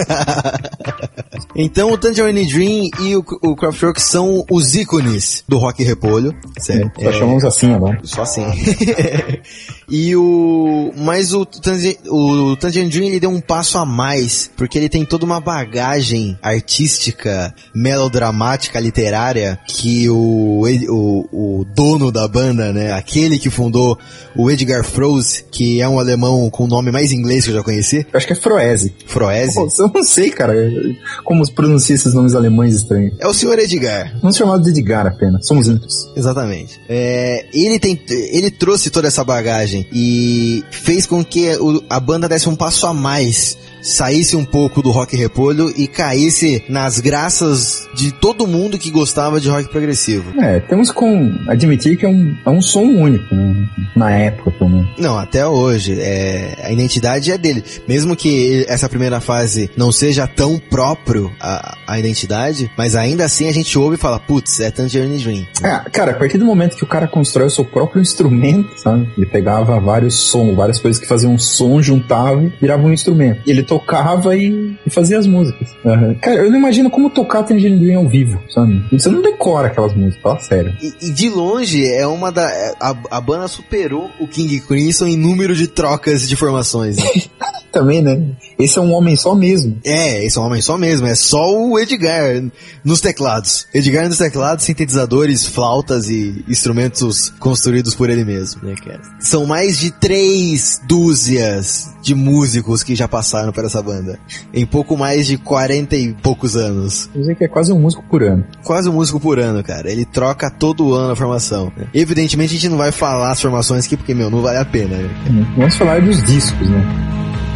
Então o Tangerine Dream e o, o Kraftwerk são os ícones do rock repolho, certo? Só é, chamamos assim agora. Só assim. E o... Mas o Tangerine, o Tangerine Dream, ele deu um passo a mais, porque ele tem toda uma bagagem artística, melodramática, literária, que o, o, o dono da banda, né, aquele que fundou o Edgar Froese, que é um alemão com o nome mais inglês que eu já conheci. Eu acho que é Froese. Froese? Pô, eu não sei, cara, como pronuncia esses nomes alemães estranhos. É o senhor Edgar. Vamos chamar de Edgar apenas, somos íntimos. Exatamente. É, ele, tem, ele trouxe toda essa bagagem e fez com que o, a banda desse um passo a mais, saísse um pouco do rock repolho e caísse nas graças de todo mundo que gostava de rock progressivo. É, temos que admitir que é um, é um som único, né? Na época também. Não, até hoje. É, a identidade é dele. Mesmo que essa primeira fase não seja tão próprio a, a identidade, mas ainda assim a gente ouve e fala, putz, é Tangerine Dream. É, cara, a partir do momento que o cara constrói o seu próprio instrumento, sabe? Ele pegava vários sons, várias coisas que faziam um som, juntava e virava um instrumento. E ele tocava e, e fazia as músicas. Uhum. Cara, eu não imagino como tocar Tangerine Dream ao vivo, sabe? Você não decora aquelas músicas, fala sério. E, e de longe, é uma da... A, a banda superou o King Crimson em número de trocas de formações. Né? Também, né? Esse é um homem só mesmo. É, esse é um homem só mesmo. É só o Edgar nos teclados. Edgar nos teclados, sintetizadores, flautas e instrumentos construídos por ele mesmo, né, cara? São mais de três dúzias de músicos que já passaram por essa banda. Em pouco mais de quarenta e poucos anos. Quer dizer que é quase um músico por ano. Quase um músico por ano, cara. Ele troca todo ano a formação. Né? Evidentemente a gente não vai falar as formações aqui porque, meu, não vale a pena, né? Vamos falar dos discos, né?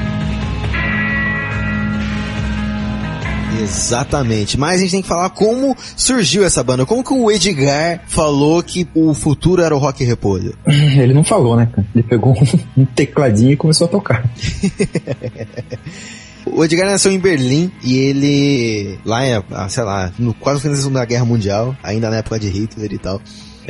Exatamente, mas a gente tem que falar como surgiu essa banda, como que o Edgar falou que o futuro era o rock repolho. Ele não falou, né, cara? Ele pegou um tecladinho e começou a tocar. O Edgar nasceu em Berlim e ele, lá, em, sei lá, no quase no final da Guerra Mundial, ainda na época de Hitler e tal,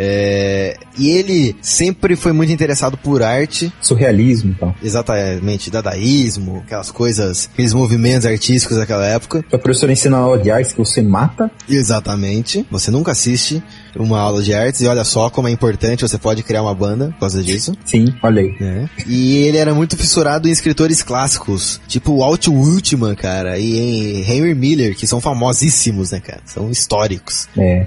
É, e ele sempre foi muito interessado por arte. Surrealismo e tal. Exatamente, dadaísmo, aquelas coisas, aqueles movimentos artísticos daquela época. A professora ensina aula de artes que você mata. Exatamente. Você nunca assiste uma aula de artes e olha só como é importante, você pode criar uma banda por causa disso. Sim, olha aí. É. E ele era muito fissurado em escritores clássicos, tipo Walt Whitman, cara, e em Henry Miller, que são famosíssimos, né, cara? São históricos. É.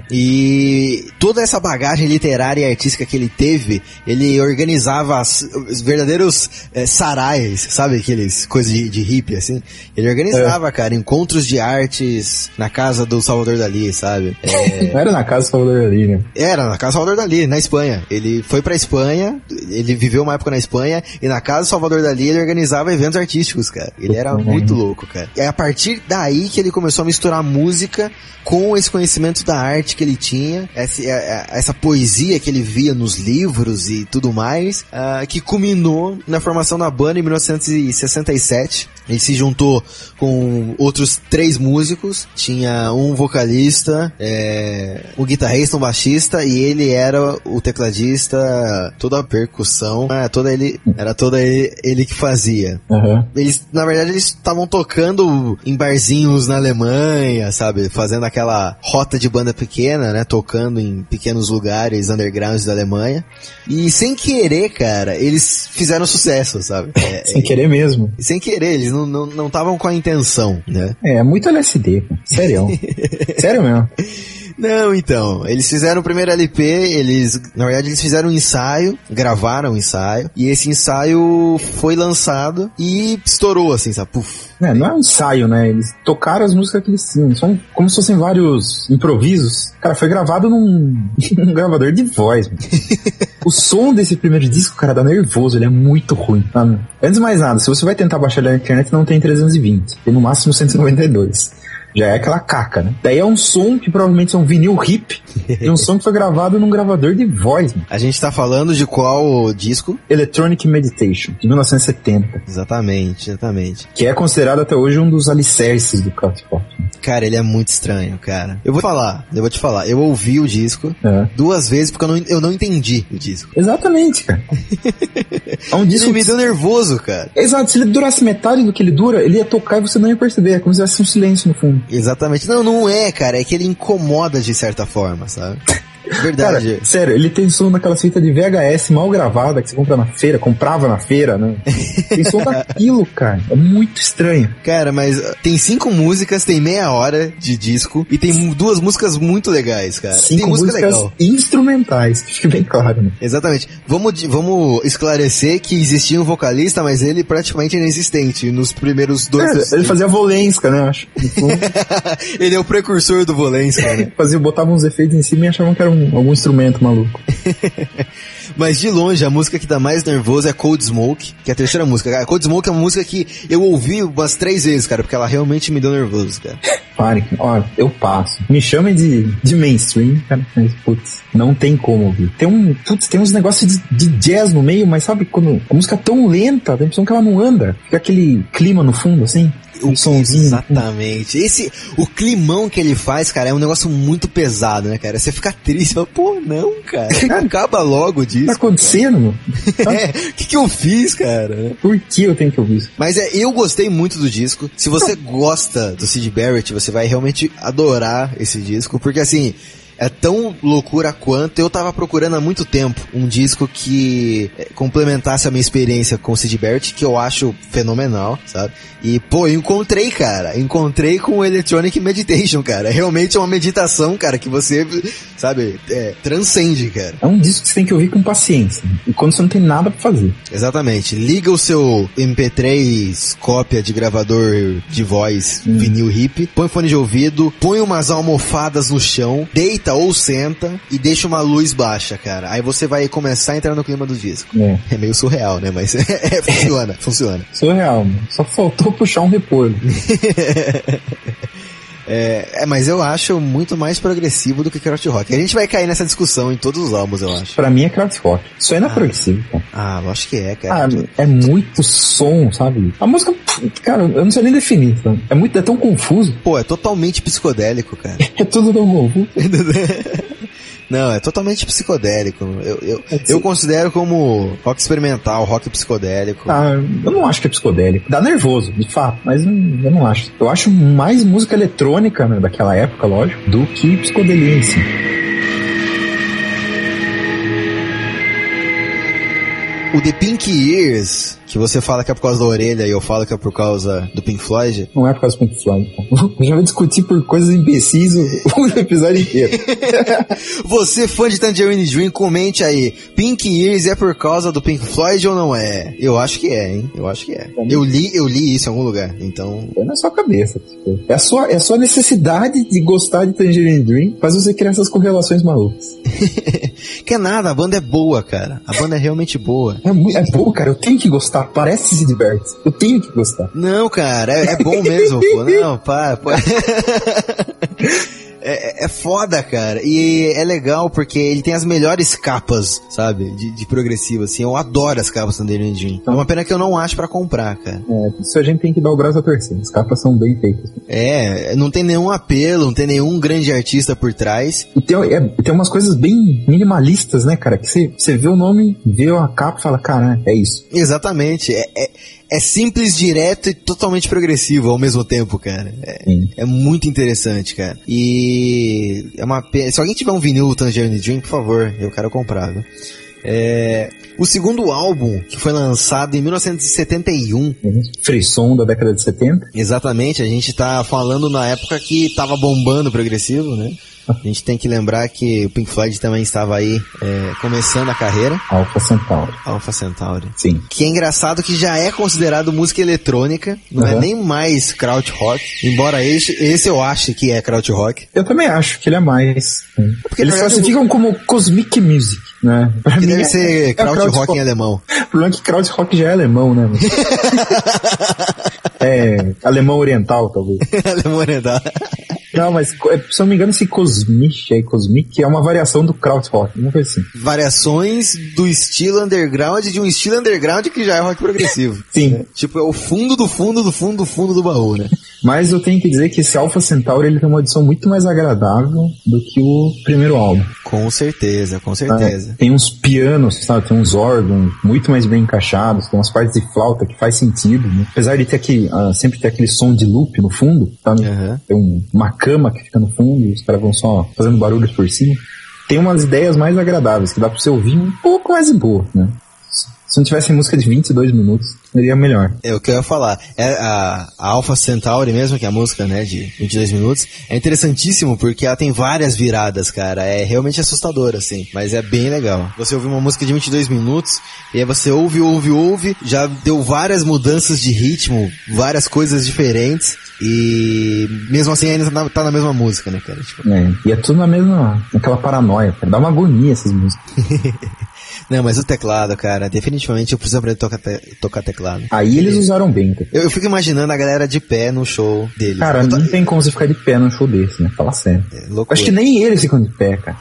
E toda essa bagagem literária e artística que ele teve, ele organizava as, os verdadeiros é, sarais, sabe? Aqueles coisas de, de hippie, assim. Ele organizava, é. cara, encontros de artes na casa do Salvador Dalí, sabe? É... Não era na casa do Salvador Dalí, né? Era, na casa do Salvador Dalí, na Espanha. Ele foi pra Espanha, ele viveu uma época na Espanha, e na casa do Salvador Dalí ele organizava eventos artísticos, cara. Ele era uhum. muito louco, cara. É a partir daí que ele começou a misturar música com esse conhecimento da arte que ele tinha, essa, essa poesia que ele via nos livros e tudo mais, uh, que culminou na formação da banda em mil novecentos e sessenta e sete. Ele se juntou com outros três músicos, tinha um vocalista, é, um guitarrista, um baixista, e ele era o tecladista, toda a percussão, é, toda ele, era toda ele, ele que fazia. Uhum. Eles, na verdade, eles estavam tocando em barzinhos na Alemanha, sabe, fazendo aquela rota de banda pequena, né, tocando em pequenos lugares undergrounds da Alemanha, e sem querer, cara, eles fizeram sucesso, sabe? É, sem querer mesmo. Sem querer, eles não estavam com a intenção, né? É, muito L S D, sério. Sério mesmo. Não, então, eles fizeram o primeiro L P, eles, na verdade, eles fizeram um ensaio, gravaram um ensaio, e esse ensaio foi lançado e estourou, assim, sabe? Puf. É, não é um ensaio, né? Eles tocaram as músicas que eles tinham, são como se fossem vários improvisos. Cara, foi gravado num, num gravador de voz, mano. O som desse primeiro disco, cara, dá nervoso, ele é muito ruim, sabe? Antes de mais nada, se você vai tentar baixar ele na internet, não tem trezentos e vinte, tem no máximo cento e noventa e dois. Já é aquela caca, né? Daí é um som que provavelmente é um vinil hip e um som que foi gravado num gravador de voz, mano. A gente tá falando de qual disco? Electronic Meditation, de mil novecentos e setenta. Exatamente, exatamente. Que é considerado até hoje um dos alicerces do Kraftwerk. Cara, ele é muito estranho, cara. Eu vou falar, eu vou te falar. Eu ouvi o disco É. duas vezes porque eu não, eu não entendi o disco. Exatamente, cara. É um disco Ele me que... deu nervoso, cara. Exato, se ele durasse metade do que ele dura, ele ia tocar e você não ia perceber. É como se tivesse um silêncio no fundo. Exatamente. Não, não é, cara. É que ele incomoda de certa forma, sabe? Verdade. Cara, sério, ele tem som daquela fita de V H S mal gravada que você compra na feira, comprava na feira, né? Tem som daquilo, cara. É muito estranho. Cara, mas uh, tem cinco músicas, tem meia hora de disco e tem duas músicas muito legais, cara. Cinco tem música músicas legal. instrumentais, que fica bem claro, né? Exatamente. Vamos, de- vamos esclarecer que existia um vocalista, mas ele praticamente inexistente nos primeiros dois. É, ele fazia Volenska, né? Acho. No fundo. Ele é o precursor do Volenska, né? Fazia, botava uns efeitos em cima e achavam que era um, algum instrumento maluco. Mas de longe, a música que dá mais nervoso é Cold Smoke, que é a terceira música. Cara, Cold Smoke é uma música que eu ouvi umas três vezes, cara, porque ela realmente me deu nervoso, cara. Pare, ó, eu passo. Me chamem de, de mainstream, cara, mas, putz, não tem como ouvir. Tem um, putz, tem uns negócios de, de jazz no meio, mas sabe quando a música é tão lenta, tem a impressão que ela não anda. Fica aquele clima no fundo, assim. Um somzinho. Exatamente. Esse, o climão que ele faz, cara, é um negócio muito pesado, né, cara? Você fica triste, fala, pô, não, cara, acaba logo O que disso. tá acontecendo, mano? É, o que que eu fiz, cara? Por que eu tenho que ouvir isso? Mas é, eu gostei muito do disco. Se você gosta do Syd Barrett, você vai realmente adorar esse disco, porque assim, é tão loucura quanto eu tava procurando há muito tempo um disco que é, complementasse a minha experiência com o Syd Barrett, que eu acho fenomenal, sabe? E, pô, eu encontrei, cara. Encontrei com o Electronic Meditation, cara. Realmente é uma meditação, cara, que você, sabe, é, transcende, cara. É um disco que você tem que ouvir com paciência. E quando você não tem nada pra fazer. Exatamente. Liga o seu M P três, cópia de gravador de voz, Hum. vinil hip, põe fone de ouvido, põe umas almofadas no chão, deita ou senta e deixa uma luz baixa, cara. Aí você vai começar a entrar no clima do disco. É. É meio surreal, né? Mas é, funciona, funciona. Surreal, mano. Só faltou puxar um repolho. É, é, mas eu acho muito mais progressivo do que Krautrock. A gente vai cair nessa discussão em todos os álbuns, eu acho. Pra mim é Kraftwerk. Isso aí não é Ah. progressivo, cara. Ah, eu acho que é, cara. Ah, é muito som, sabe? A música, cara, eu não sei nem definir, sabe? É muito, é tão confuso. Pô, é totalmente psicodélico, cara. É tudo tão confuso. Não, é totalmente psicodélico. Eu, eu, É, eu sim. considero como rock experimental, rock psicodélico. Ah, eu não acho que é psicodélico. Dá nervoso, de fato, mas hum, eu não acho. Eu acho mais música eletrônica, né, daquela época, lógico, do que psicodelia em si. O The Pink Ears, que você fala que é por causa da orelha e eu falo que é por causa do Pink Floyd. Não é por causa do Pink Floyd. Então. Eu já vou discutir por coisas imbecis o, o episódio inteiro. Você, fã de Tangerine Dream, comente aí. Pink Ears é por causa do Pink Floyd ou não é? Eu acho que é, hein? Eu acho que é. Eu li, eu li isso em algum lugar, então... É na sua cabeça. Tipo. É, a sua, é a sua necessidade de gostar de Tangerine Dream faz você criar essas correlações malucas. Que é nada, a banda é boa, cara. A banda é realmente boa. É, muito, é bom, cara. Eu tenho que gostar. Parece Syd Barrett. Eu tenho que gostar. Não, cara, é, é bom mesmo, pô. Não, para, pô. É, é foda, cara. E é legal porque ele tem as melhores capas, sabe? De, de progressivo, assim. Eu adoro as capas do Tangerine Dream. É uma pena que eu não acho pra comprar, cara. É, isso a gente tem que dar o braço a torcer. As capas são bem feitas. É, não tem nenhum apelo, não tem nenhum grande artista por trás. E tem, é, tem umas coisas bem minimalistas, né, cara? Que você, você vê o nome, vê a capa e fala, cara, é isso. Exatamente. É, é, é simples, direto e totalmente progressivo ao mesmo tempo, cara. É, é muito interessante, cara. E é uma pena. Se alguém tiver um vinil Tangerine Dream, por favor, eu quero comprar, viu? É, o segundo álbum, que foi lançado em mil novecentos e setenta e um. Uhum. Frisson da década de setenta. Exatamente, a gente tá falando na época que tava bombando o progressivo, né? A gente tem que lembrar que o Pink Floyd também estava aí é, começando a carreira. Alpha Centauri. Alpha Centauri. Sim. Que é engraçado que já é considerado música eletrônica, não Uhum. é nem mais krautrock, embora esse, esse eu ache que é krautrock. Eu também acho que ele é mais. Porque, Eles na verdade, classificam como Cosmic Music. né? Pra Que mim deve é- ser é krautrock em alemão. O problema é que krautrock já é alemão, né? É, alemão oriental, talvez. Alemão oriental. Não, mas se eu não me engano, esse Cosmic, aí, Cosmic é uma variação do krautrock, uma coisa assim. Variações do estilo underground, de um estilo underground que já é rock progressivo. Sim. Tipo, é o fundo do fundo do fundo do fundo do baú, né? Mas eu tenho que dizer que esse Alpha Centauri ele tem uma edição muito mais agradável do que o primeiro álbum. Com certeza, com certeza. É, tem uns pianos, sabe? Tem uns órgãos muito mais bem encaixados, tem umas partes de flauta que faz sentido, né? Apesar de ter aquele, uh, sempre ter aquele som de loop no fundo, sabe? Uhum. Tem um, uma cama que fica no fundo e os caras vão só fazendo barulhos por cima. Tem umas ideias mais agradáveis, que dá pra você ouvir um pouco mais de boa, né? Se não tivesse música de vinte e dois minutos, seria melhor. É o que eu ia falar. É a, a Alpha Centauri mesmo, que é a música, né, de vinte e dois minutos, é interessantíssimo porque ela tem várias viradas, cara. É realmente assustador, assim, mas é bem legal. Você ouve uma música de vinte e dois minutos, e aí você ouve, ouve, ouve, já deu várias mudanças de ritmo, várias coisas diferentes, e mesmo assim ainda tá na, tá na mesma música, né, cara? Tipo... É, e é tudo na mesma, naquela paranoia, cara. Dá uma agonia essas músicas. Não, mas o teclado, cara, definitivamente eu preciso aprender a tocar, te, tocar teclado. Aí eles usaram bem, cara. Eu, eu fico imaginando a galera de pé no show deles. Cara, Eu tô- não tem como você ficar de pé num show desse, né? Fala sério. É, loucura. Acho que nem eles ficam de pé, cara.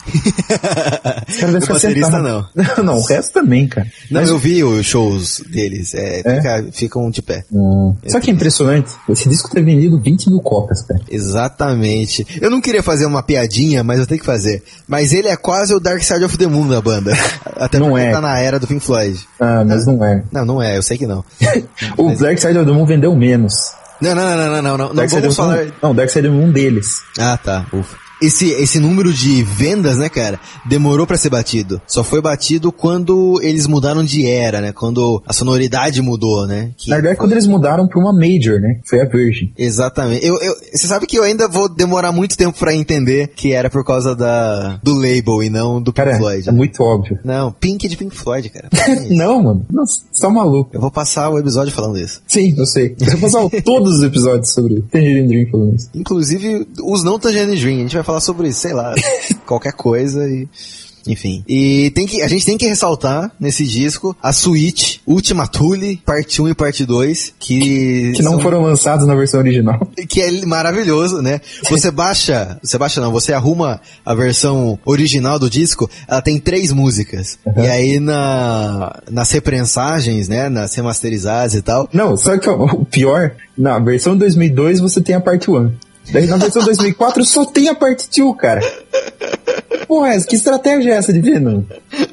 Os caras devem O ficar baterista sentados. não. Não, não, o resto também, cara. Não, Mas- eu vi os shows deles, é, É? fica- ficam de pé. Hum. Sabe o que é impressionante? Esse disco ter vendido vinte mil cópias, cara. Exatamente. Eu não queria fazer uma piadinha, mas eu tenho que fazer. Mas ele é quase o Dark Side of the Moon da banda. Até Não porque é. tá na era do Pink Floyd. Ah, mas não é. Não, não é, eu sei que não. O Dark Side of the Moon vendeu menos. Não, não, não, não, não, não, não, não Dark Side vamos of the Moon- falar... Não, Dark Side of the Moon um deles. Ah, tá, ufa. Esse, esse número de vendas, né, cara, demorou pra ser batido. Só foi batido quando eles mudaram de era, né? Quando a sonoridade mudou, né? Que Na verdade, quando eles mudaram pra uma Major, né? Foi a Virgin. Exatamente. Eu, eu, você sabe que eu ainda vou demorar muito tempo pra entender que era por causa da, do label e não do Pink Cara, Floyd. é né? muito óbvio. Não, Pink de Pink Floyd, cara. Não, mano. Nossa, você tá maluco. Eu vou passar o episódio falando isso. Sim, eu sei. Eu vou passar todos os episódios sobre Tangerine Dream falando isso. Inclusive, os não Tangerine Dream. A gente vai falar sobre, sei lá, qualquer coisa e... Enfim. E tem que, a gente tem que ressaltar nesse disco a suíte Ultima Thule, parte um e parte dois, que... Que não são- foram lançados na versão original. que é maravilhoso, né? Você baixa, você baixa não, você arruma a versão original do disco, ela tem três músicas. Uhum. E aí na, nas reprensagens, né, nas remasterizadas e tal, Não, sabe que é o pior? Na versão dois mil e dois você tem a parte um. Daí na versão dois mil e quatro só tem a parte dois, cara. Porra, que estratégia é essa, Divino?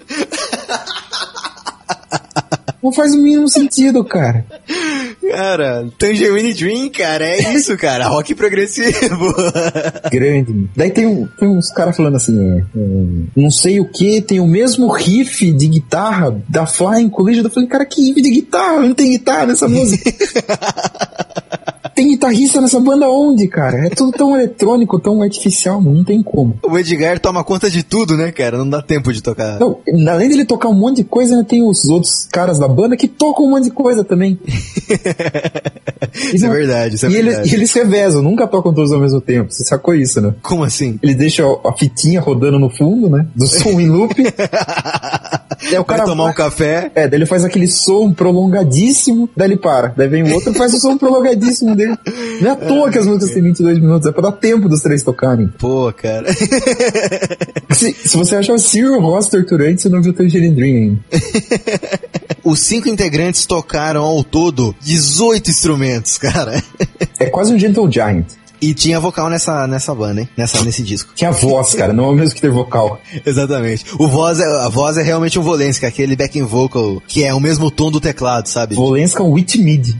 Não faz o mínimo sentido, cara. cara, Tangerine Dream, cara, é isso, cara, rock progressivo. Grande. Daí tem, um, tem uns caras falando assim, é, é, não sei o que, tem o mesmo riff de guitarra da Flying Collision. Eu falei, cara, que riff de guitarra? Não tem guitarra nessa música. Tem guitarrista nessa banda onde, cara? É tudo tão eletrônico, tão artificial, não tem como. O Edgar toma conta de tudo, né, cara, não dá tempo de tocar. Não, além dele tocar um monte de coisa, ainda tem os outros caras da banda que tocam um monte de coisa também. Isso é verdade, isso é e verdade. Eles, e eles revezam, nunca tocam todos ao mesmo tempo. Você sacou isso, né? Como assim? Ele deixa a fitinha rodando no fundo, né? Do som em loop. Daí o Vai cara tomar um café. É, daí ele faz aquele som prolongadíssimo, daí ele para. Daí vem o outro e faz o som prolongadíssimo dele. Não é à toa que as músicas têm vinte e dois minutos, é pra dar tempo dos três tocarem. Pô, cara. Se, se você achar o Cyril Ross torturante, você não viu Tangerine Dream ainda. Os cinco integrantes tocaram ao todo dezoito instrumentos, cara. É quase um Gentle Giant. E tinha vocal nessa, nessa banda, hein? Nessa, nesse disco. Tinha voz, cara, não é o mesmo que ter vocal. Exatamente. O voz é, a voz é realmente um Volenska, aquele backing vocal que é o mesmo tom do teclado, sabe? Volenska with mid.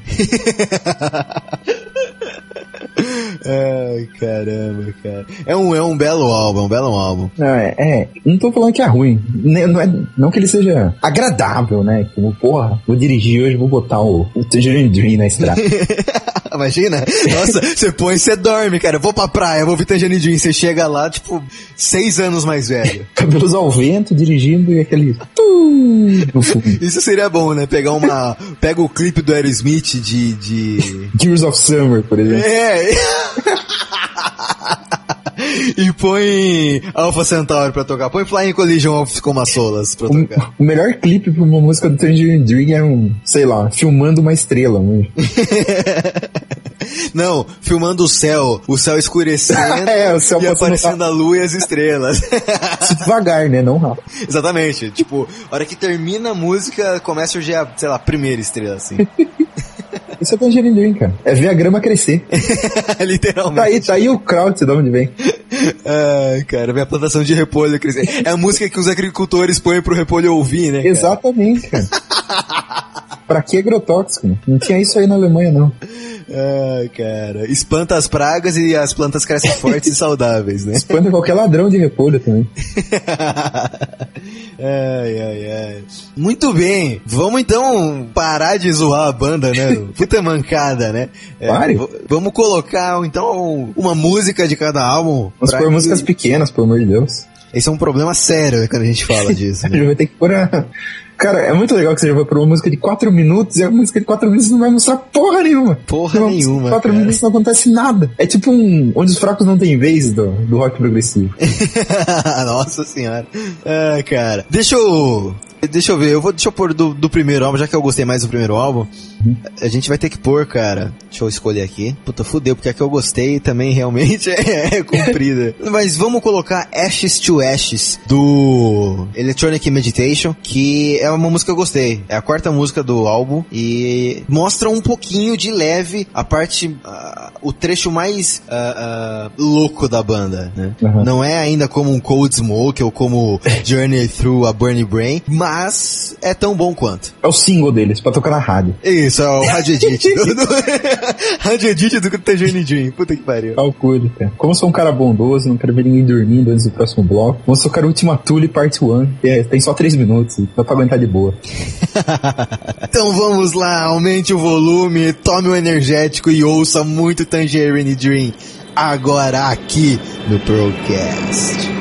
Ai, caramba, cara. É um, é um belo álbum, um belo álbum. Não, é, é, não tô falando que é ruim. Não, não, é, não que ele seja agradável, né? Como, porra, vou dirigir hoje, vou botar o, o Tangerine Dream na estrada. Imagina? Nossa, você põe e você dorme, cara. Eu vou pra praia, vou ver Tangerine Dream. Você chega lá, tipo, seis anos mais velho. Cabelos ao vento, dirigindo e aquele... no fundo. Isso seria bom, né? Pegar uma... Pega o clipe do Aerosmith de... de... Tears of Summer, por exemplo. É... E põe Alpha Centauri pra tocar. Põe Flying Collision of Comassolas pra tocar. O, o melhor clipe pra uma música do Tangerine Dream é um, sei lá, filmando uma estrela, mano. Não, filmando o céu, o céu escurecendo é, o céu e aparecendo a lua e as estrelas. Devagar, né? Não rápido. Exatamente. Tipo, a hora que termina a música, começa a surgir a, sei lá, a primeira estrela, assim. Isso é Tangerine Dream, cara. É ver a grama crescer. Literalmente. Tá aí, tá aí o Kraut, de onde vem. Ai, cara, ver a plantação de repolho crescer. É a música que os agricultores põem pro repolho ouvir, né, cara? Exatamente, cara. Pra que agrotóxico? Não tinha isso aí na Alemanha, não. Ai, cara. Espanta as pragas e as plantas crescem fortes e saudáveis, né? Espanta qualquer ladrão de repolho também. Ai, ai, ai. Muito bem. Vamos então parar de zoar a banda, né? Puta mancada, né? É, Pare. v- vamos colocar, então, uma música de cada álbum. Vamos pra pôr que- músicas pequenas, pelo amor de Deus. Esse é um problema sério, né, quando a gente fala disso, A né? gente vai ter que pôr a... Cara, é muito legal que você já vai por uma música de quatro minutos e a música de quatro minutos não vai mostrar porra nenhuma. Porra Uma música de nenhuma, quatro cara. minutos não acontece nada. É tipo um... Onde os fracos não têm vez do, do rock progressivo. Nossa senhora. Ah, cara. Deixa eu... Deixa eu ver, eu vou, deixa eu pôr do, do primeiro álbum, já que eu gostei mais do primeiro álbum. A gente vai ter que pôr, cara. Deixa eu escolher aqui. Puta, fudeu, porque a que eu gostei também realmente é, é comprida. Mas vamos colocar Ashes to Ashes, do Electronic Meditation, que é uma música que eu gostei. É a quarta música do álbum e mostra um pouquinho de leve a parte, uh, o trecho mais uh, uh, louco da banda, né? Uhum. Não é ainda como um Cold Smoke ou como Journey Through a Burning Brain, mas é tão bom quanto. É o single deles, pra tocar na rádio. Isso, é o Radio Edit. do, do, Radio Edit do Tangerine Dream. Puta que pariu. Calcule, cara. Como eu sou um cara bondoso, não quero ver ninguém dormindo antes do próximo bloco. Vamos tocar o Ultima Thule Part um. É, tem só três minutos, dá pra aguentar de boa. Então vamos lá, aumente o volume, tome o energético e ouça muito Tangerine Dream. Agora aqui no Procast.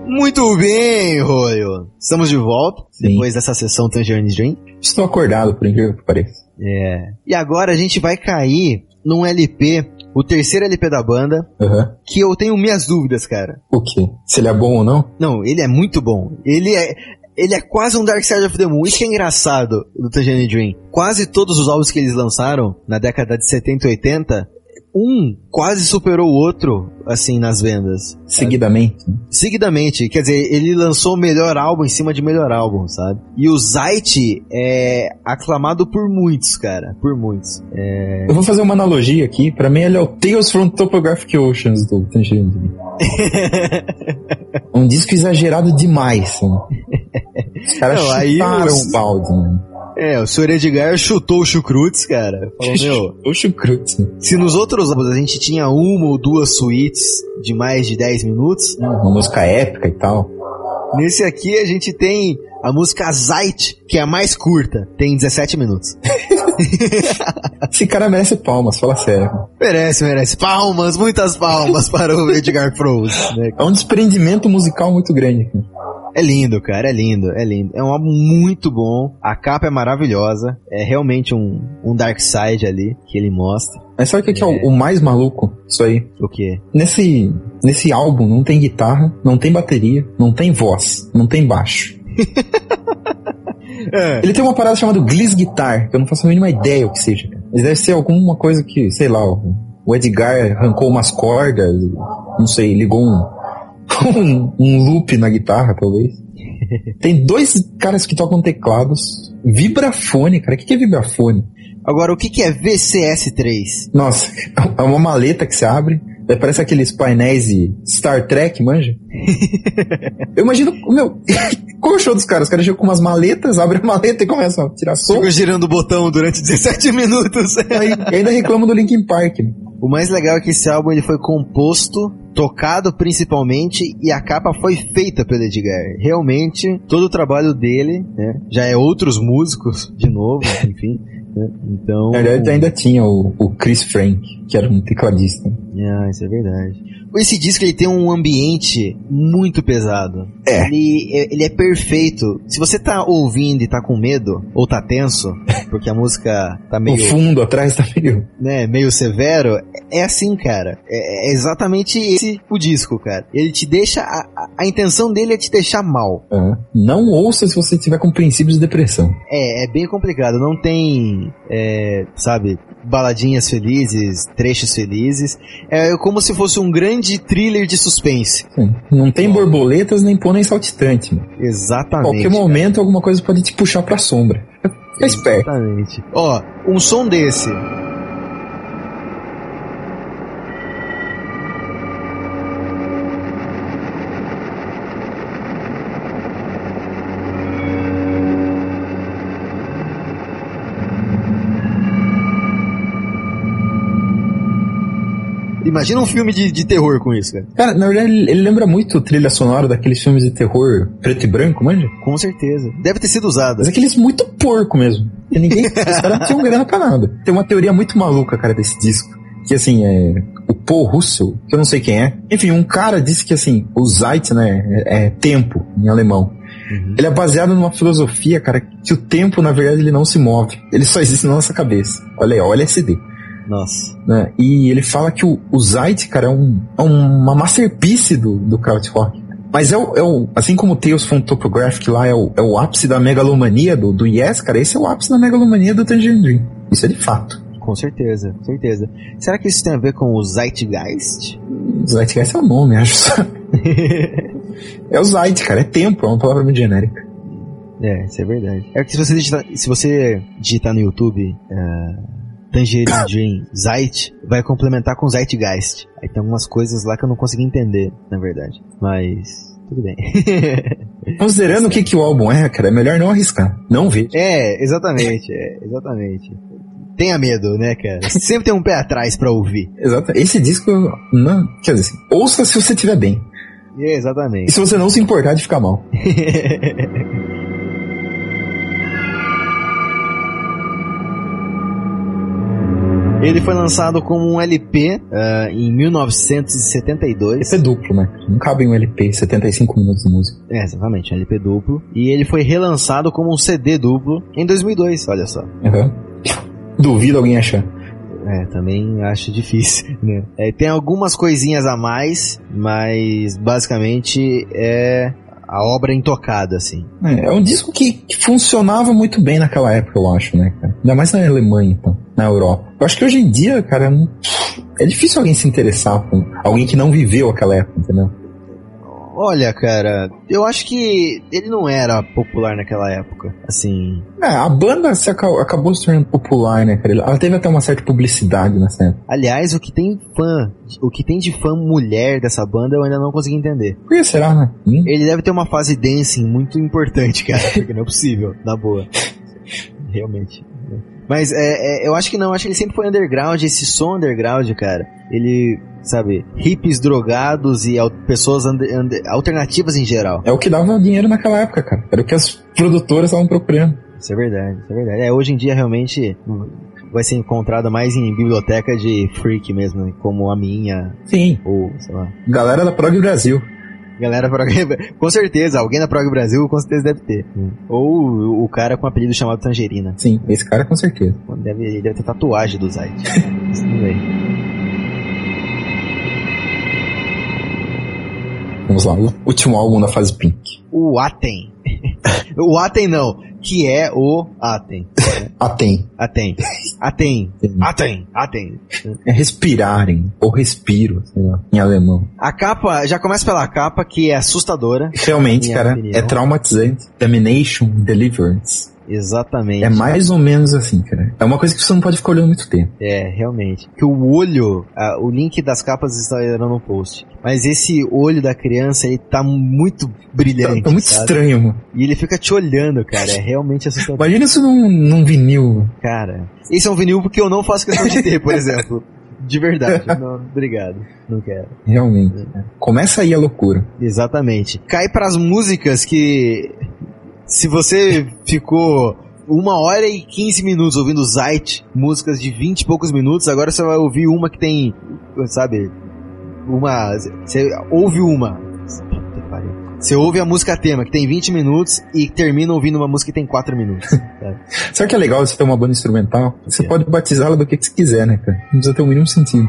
Muito bem, Royo. Estamos de volta, Sim. depois dessa sessão Tangerine Dream. Estou acordado, por incrível que pareça. É. E agora a gente vai cair num L P, o terceiro L P da banda, Uhum. que eu tenho minhas dúvidas, cara. O quê? Se ele é bom ou não? Não, ele é muito bom. Ele é... Ele é quase um Dark Side of the Moon. Isso que é engraçado do Tangerine Dream. Quase todos os álbuns que eles lançaram na década de setenta e oitenta, um quase superou o outro, assim, nas vendas. Seguidamente. Seguidamente. Quer dizer, ele lançou o melhor álbum em cima de melhor álbum, sabe? E o Zite é aclamado por muitos, cara. Por muitos. É... Eu vou fazer uma analogia aqui. Pra mim, ele é o Tales from Topographic Oceans do Tangerine Dream. Um disco exagerado demais, né? Os caras Não, aí chutaram os- o balde, né? É, o senhor Edgar chutou o Chucrutes, cara. Falou, meu, O chucrute. Né? se nos outros álbuns a gente tinha uma ou duas suítes de mais de dez minutos, Uma música épica e tal. nesse aqui a gente tem a música Zite, que é a mais curta, tem dezessete minutos. Esse cara merece palmas, fala sério. Merece, merece. Palmas, muitas palmas para o Edgar Froese, né? É um desprendimento musical muito grande. É lindo, cara, é lindo, é lindo. É um álbum muito bom, a capa é maravilhosa, é realmente um, um Dark Side ali, que ele mostra. Mas sabe o que, que é o, o mais maluco? Isso aí. O quê? Nesse, nesse álbum não tem guitarra, não tem bateria, não tem voz, não tem baixo. É. Ele tem uma parada chamada Gliss Guitar, que eu não faço a mínima ideia o que seja. Mas deve ser alguma coisa que, sei lá, o, o Edgar arrancou umas cordas, não sei, ligou um, um, um loop na guitarra, talvez. Tem dois caras que tocam teclados, vibrafone, cara, o que, que é vibrafone? Agora, o que que é V C S três? Nossa, é uma maleta que se abre, daí parece aqueles painéis de Star Trek, manja? Eu imagino, meu, qual é o show dos caras? Os caras chegam com umas maletas, abrem a maleta e começam a tirar som. Ficou girando o botão durante dezessete minutos. Aí, e ainda reclamam do Linkin Park. Né? O mais legal é que esse álbum ele foi composto, tocado principalmente, e a capa foi feita pelo Edgar. Realmente, todo o trabalho dele, né, já é outros músicos, de novo, enfim. Né, então... Na verdade, ainda tinha o, o Chris Frank, que era um tecladista. Ah, isso é verdade. Esse disco ele tem um ambiente muito pesado. É. Ele, ele é perfeito. Se você tá ouvindo e tá com medo, ou tá tenso, porque a música tá meio... O fundo atrás tá meio... né, meio severo, é assim, cara. É, é exatamente esse o disco, cara. Ele te deixa... A, a, a intenção dele é te deixar mal. Ah, não ouça se você tiver com princípios de depressão. É, é bem complicado. Não tem, é, sabe, baladinhas felizes, trechos felizes. É como se fosse um grande thriller de suspense. Sim. Não tem borboletas nem pônei saltitante. Mano. Exatamente. Qualquer momento alguma coisa pode te puxar pra sombra. Fica esperto. Exatamente. Ó, um som desse... Imagina um filme de, de terror com isso, cara. Cara, na verdade ele, ele lembra muito trilha sonora daqueles filmes de terror preto e branco, manja? Com certeza. Deve ter sido usado. Mas aqueles muito porco mesmo. Porque ninguém, os caras não tinham grana pra nada. Tem uma teoria muito maluca, cara, desse disco. Que assim, é... O Paul Russell, que eu não sei quem é. Enfim, um cara disse que assim, o Zeit, né, é, é tempo, em alemão. Uhum. Ele é baseado numa filosofia, cara, que o tempo, na verdade, ele não se move. Ele só existe na nossa cabeça. Olha aí, olha esse D. Nossa. Né? E ele fala que o, o Zeit, cara, é, um, é uma masterpiece do, do krautrock. Mas é o, é o, assim como o Tales from Topographic lá é o, é o ápice da megalomania do, do Yes, cara, esse é o ápice da megalomania do Tangerine Dream. Isso é de fato. Com certeza, com certeza. Será que isso tem a ver com o Zeitgeist? Zeitgeist é o nome, acho. É o Zeit, cara, é tempo, é uma palavra muito genérica. É, isso é verdade. É que se você digitar, se você digitar no YouTube uh, Tangerine Dream Zeit, vai complementar com Zeitgeist. Aí tem algumas coisas lá que eu não consegui entender, na verdade. Mas tudo bem. Considerando o que, que o álbum é, cara, é melhor não arriscar. Não ver. É, exatamente, é, exatamente. Tenha medo, né, cara? Sempre tem um pé atrás pra ouvir. Exato. Esse disco, não, quer dizer, assim, ouça se você estiver bem. É, exatamente. E se você não se importar de ficar mal. Ele foi lançado como um L P uh, em mil novecentos e setenta e dois. L P duplo, né? Não cabe em um L P, setenta e cinco minutos de música. É, exatamente, um L P duplo. E ele foi relançado como um C D duplo em dois mil e dois, olha só. Uhum. Duvido alguém achar. É, também acho difícil, né? É, tem algumas coisinhas a mais, mas basicamente é a obra intocada, assim. É, é um disco que, que funcionava muito bem naquela época, eu acho, né, cara? Ainda mais na Alemanha, então, na Europa. Eu acho que hoje em dia, cara, não... é difícil alguém se interessar por alguém que não viveu aquela época, entendeu? Olha, cara, eu acho que ele não era popular naquela época, assim... É, a banda se acabou, acabou se tornando popular, né, cara? Ela teve até uma certa publicidade nessa época. Aliás, o que tem fã, o que tem de fã mulher dessa banda eu ainda não consegui entender. Por que será, né? Hum? Ele deve ter uma fase dancing muito importante, cara, porque não é possível, na boa. Realmente. Mas é, é, eu acho que não, acho que ele sempre foi underground, esse som underground, cara, ele, sabe, hippies drogados e al- pessoas under, under, alternativas em geral. É o que dava dinheiro naquela época, cara. Era o que as produtoras estavam procurando. Isso é verdade, isso é verdade. É, hoje em dia realmente vai ser encontrado mais em biblioteca de freak mesmo, como a minha. Sim. Ou, sei lá. Galera da Prog Brasil. Galera, com certeza, alguém da Prog Brasil com certeza deve ter. Hum. Ou o cara com um apelido chamado Tangerina. Sim, esse cara com certeza. Deve, ele deve ter tatuagem do Zayt. Isso não vem. Vamos lá, o último álbum da fase Pink. O Aten. O Aten não, que é o Aten. Aten. Aten. Aten. Aten. Aten. É respirarem, ou respiro, sei lá, em alemão. A capa, já começa pela capa, que é assustadora. Realmente, cara, opinião. É traumatizante. Damnation, Deliverance. Exatamente. É mais ou menos assim, cara. É uma coisa que você não pode ficar olhando muito tempo. É, realmente. Que o olho, a, o link das capas está no post. Mas esse olho da criança, ele tá muito brilhante. Tá, tá muito sabe? Estranho, mano. E ele fica te olhando, cara. É realmente assustador. Imagina isso num, num vinil. Cara, esse é um vinil porque eu não faço questão de ter, por exemplo. De verdade. Não, obrigado. Não quero. Realmente. É. Começa aí a loucura. Exatamente. Cai pras músicas que... Se você ficou uma hora e quinze minutos ouvindo Zayt, músicas de vinte e poucos minutos, agora você vai ouvir uma que tem, sabe, uma... Você ouve uma... Você ouve a música tema, que tem vinte minutos, e termina ouvindo uma música que tem quatro minutos. Sabe, sabe o que é legal de você ter uma banda instrumental? Você é. pode batizá-la do que, que você quiser, né, cara? Não precisa ter o mínimo sentido.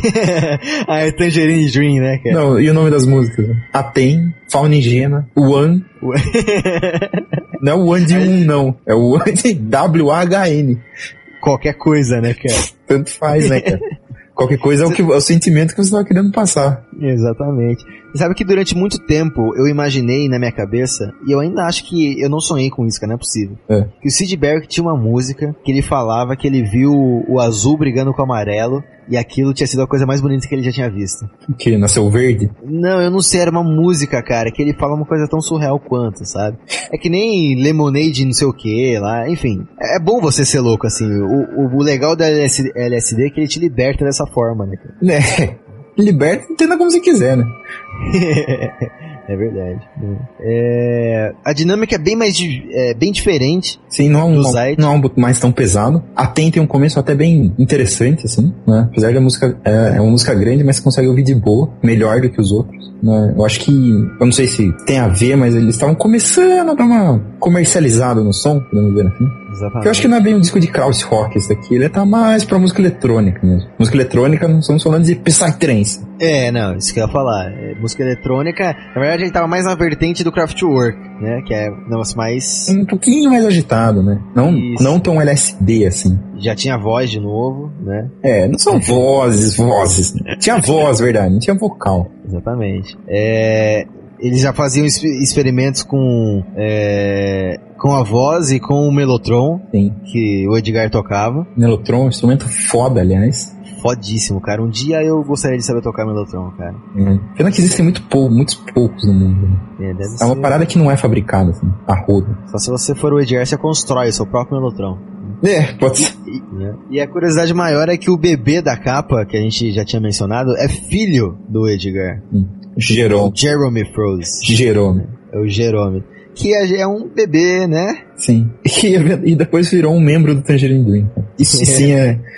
Ah, é Tangerine Dream, né, cara? Não, e o nome das músicas? Aten, Faunigena, One. Não é o One de um, não. É o One de W H N. Qualquer coisa, né, cara? Tanto faz, né, cara? Qualquer coisa é o, que, é o sentimento que você estava querendo passar. Exatamente. Você sabe que durante muito tempo eu imaginei na minha cabeça, e eu ainda acho que eu não sonhei com isso, cara, não é possível. É. Que o Sid Barrett tinha uma música que ele falava que ele viu o azul brigando com o amarelo, e aquilo tinha sido a coisa mais bonita que ele já tinha visto. Que ele nasceu verde? Não, eu não sei, era uma música, cara, que ele fala uma coisa tão surreal quanto, sabe? É que nem Lemonade não sei o que lá, enfim. É bom você ser louco, assim. O, o, o legal da L S D é que ele te liberta dessa forma, né, cara? É, liberta, entenda como você quiser, né? É verdade. É, a dinâmica é bem mais é, bem diferente. Sim, não é, um, não é um mais tão pesado. Até tem um começo até bem interessante, assim, né? Apesar da música é, é uma música grande, mas você consegue ouvir de boa, melhor do que os outros, né? Eu acho que, eu não sei se tem a ver, mas eles estavam começando a dar uma comercializada no som, podemos ver assim. Exatamente. Eu acho que não é bem um disco de krauss rock esse daqui, ele tá mais pra música eletrônica mesmo. Música eletrônica, não estamos falando de psytrance. É, não, isso que eu ia falar. É, música eletrônica, na verdade ele tava mais na vertente do Kraftwerk, né, que é um negócio mais... Um pouquinho mais agitado, né? Não, não tão L S D, assim. Já tinha voz de novo, né? É, não são vozes, vozes. Tinha voz, verdade, não tinha vocal. Exatamente. É... Eles já faziam experimentos com é, com a voz e com o Mellotron. Sim. Que o Edgar tocava. Mellotron, instrumento foda, aliás. Fodíssimo, cara. Um dia eu gostaria de saber tocar Mellotron, cara. É. Pena que existem muito pou, muitos poucos no mundo. É, deve é uma ser... parada que não é fabricada, assim, a roda. Só se você for o Edgar, você constrói o seu próprio Mellotron. É, pode ser. E, e, e a curiosidade maior é que o bebê da capa, que a gente já tinha mencionado, é filho do Edgar. Hum. Jerome. Jerome Froese. Jerome. É o Jerome. Que é, é um bebê, né? Sim. E, e depois virou um membro do Tangerine Dream. Isso sim é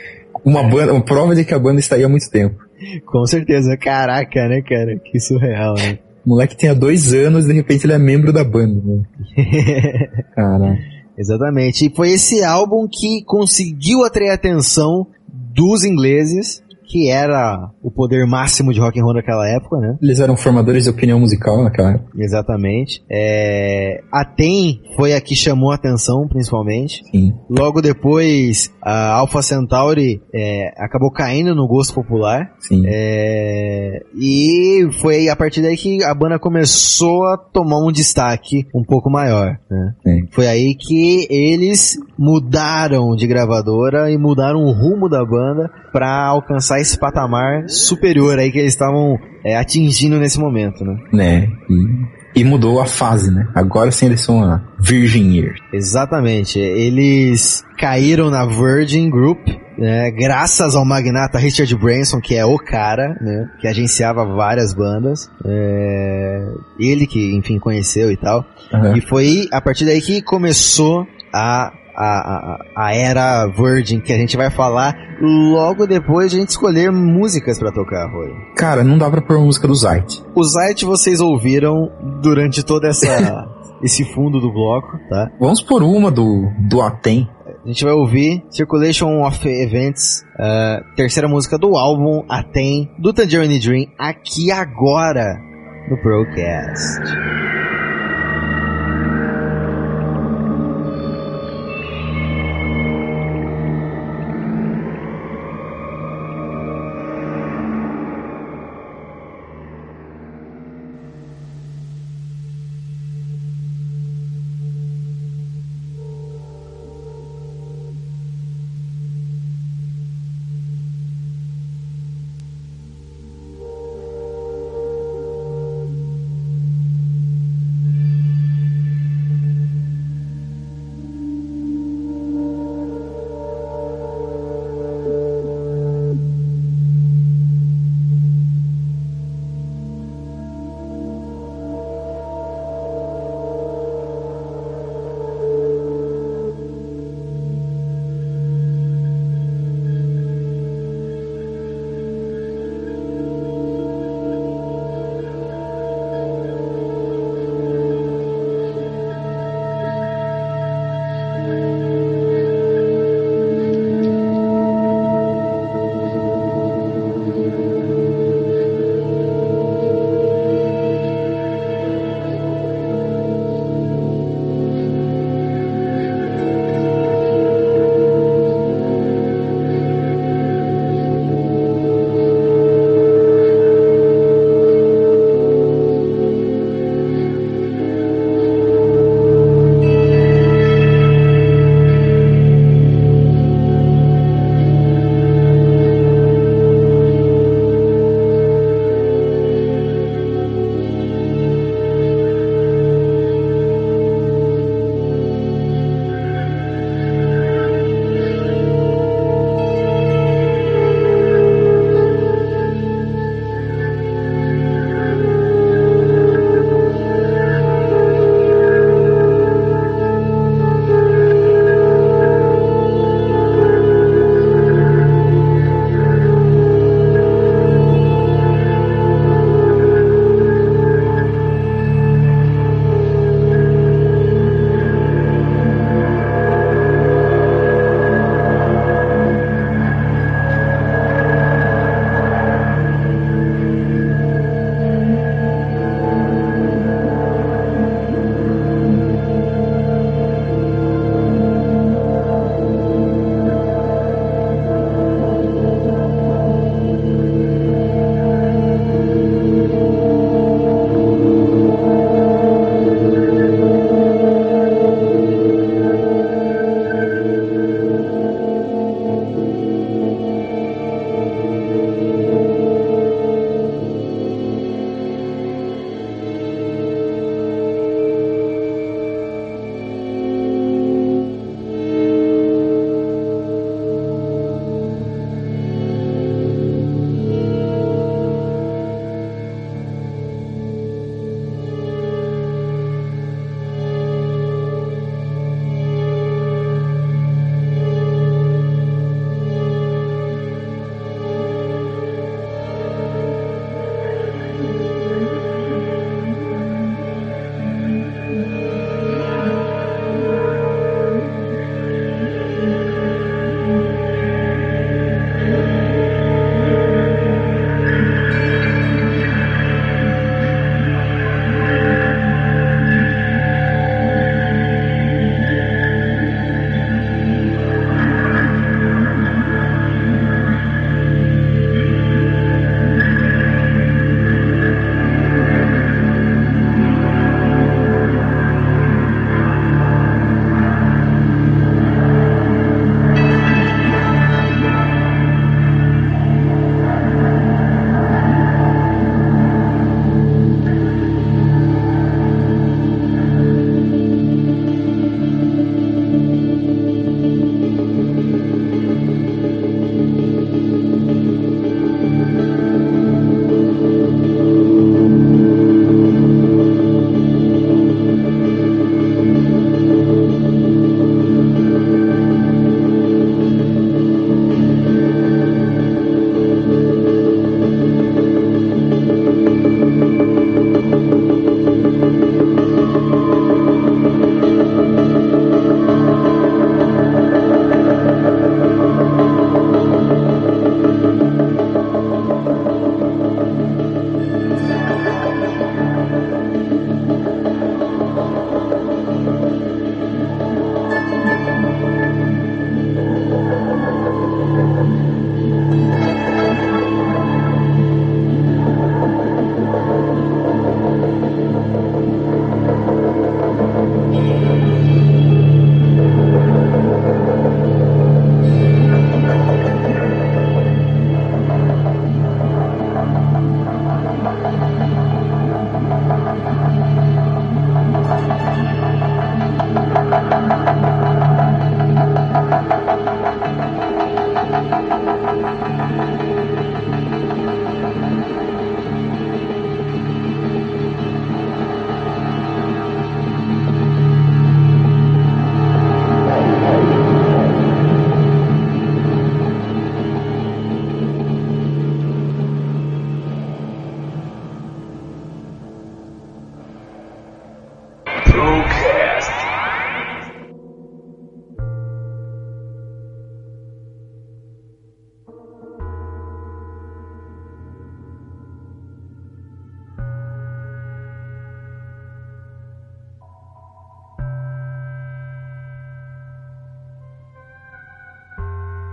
uma banda, uma prova de que a banda está aí há muito tempo. Com certeza. Caraca, né, cara? Que surreal, né? O moleque tinha dois anos, de repente ele é membro da banda, né? Caraca. Exatamente. E foi esse álbum que conseguiu atrair a atenção dos ingleses, que era o poder máximo de rock and roll naquela época, né? Eles eram formadores de opinião musical naquela época. Exatamente. É... A Tem foi a que chamou a atenção, principalmente. Sim. Logo depois, a Alpha Centauri é, acabou caindo no gosto popular. Sim. É... E foi a partir daí que a banda começou a tomar um destaque um pouco maior, né? Sim. Foi aí que eles mudaram de gravadora e mudaram o rumo da banda para alcançar esse patamar superior aí que eles estavam é, atingindo nesse momento, né? Né, e, e mudou a fase, né? Agora sim eles são a Virgin Year. Exatamente, eles caíram na Virgin Group, né? Graças ao magnata Richard Branson, que é o cara, né? Que agenciava várias bandas, é... ele que, enfim, conheceu e tal, uhum. E foi a partir daí que começou a A, a, a era Virgin, que a gente vai falar logo depois de a gente escolher músicas pra tocar, Roy. Cara, não dá pra pôr uma música do Zayt. O Zayt vocês ouviram durante toda essa esse fundo do bloco, tá? Vamos por uma do, do Atem. A gente vai ouvir Circulation of Events, uh, terceira música do álbum Atem, do Tangerine Dream, aqui agora no Procast.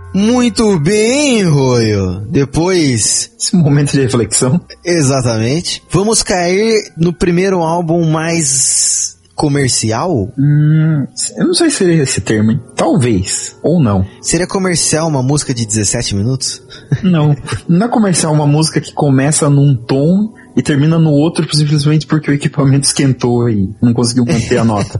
Muito bem, Royo. Depois... Esse momento de reflexão. Exatamente. Vamos cair no primeiro álbum mais comercial? Hum, eu não sei se seria esse termo, hein? Talvez. Ou não. Seria comercial uma música de dezessete minutos? Não. Não é comercial uma música que começa num tom e termina no outro simplesmente porque o equipamento esquentou e não conseguiu manter a nota.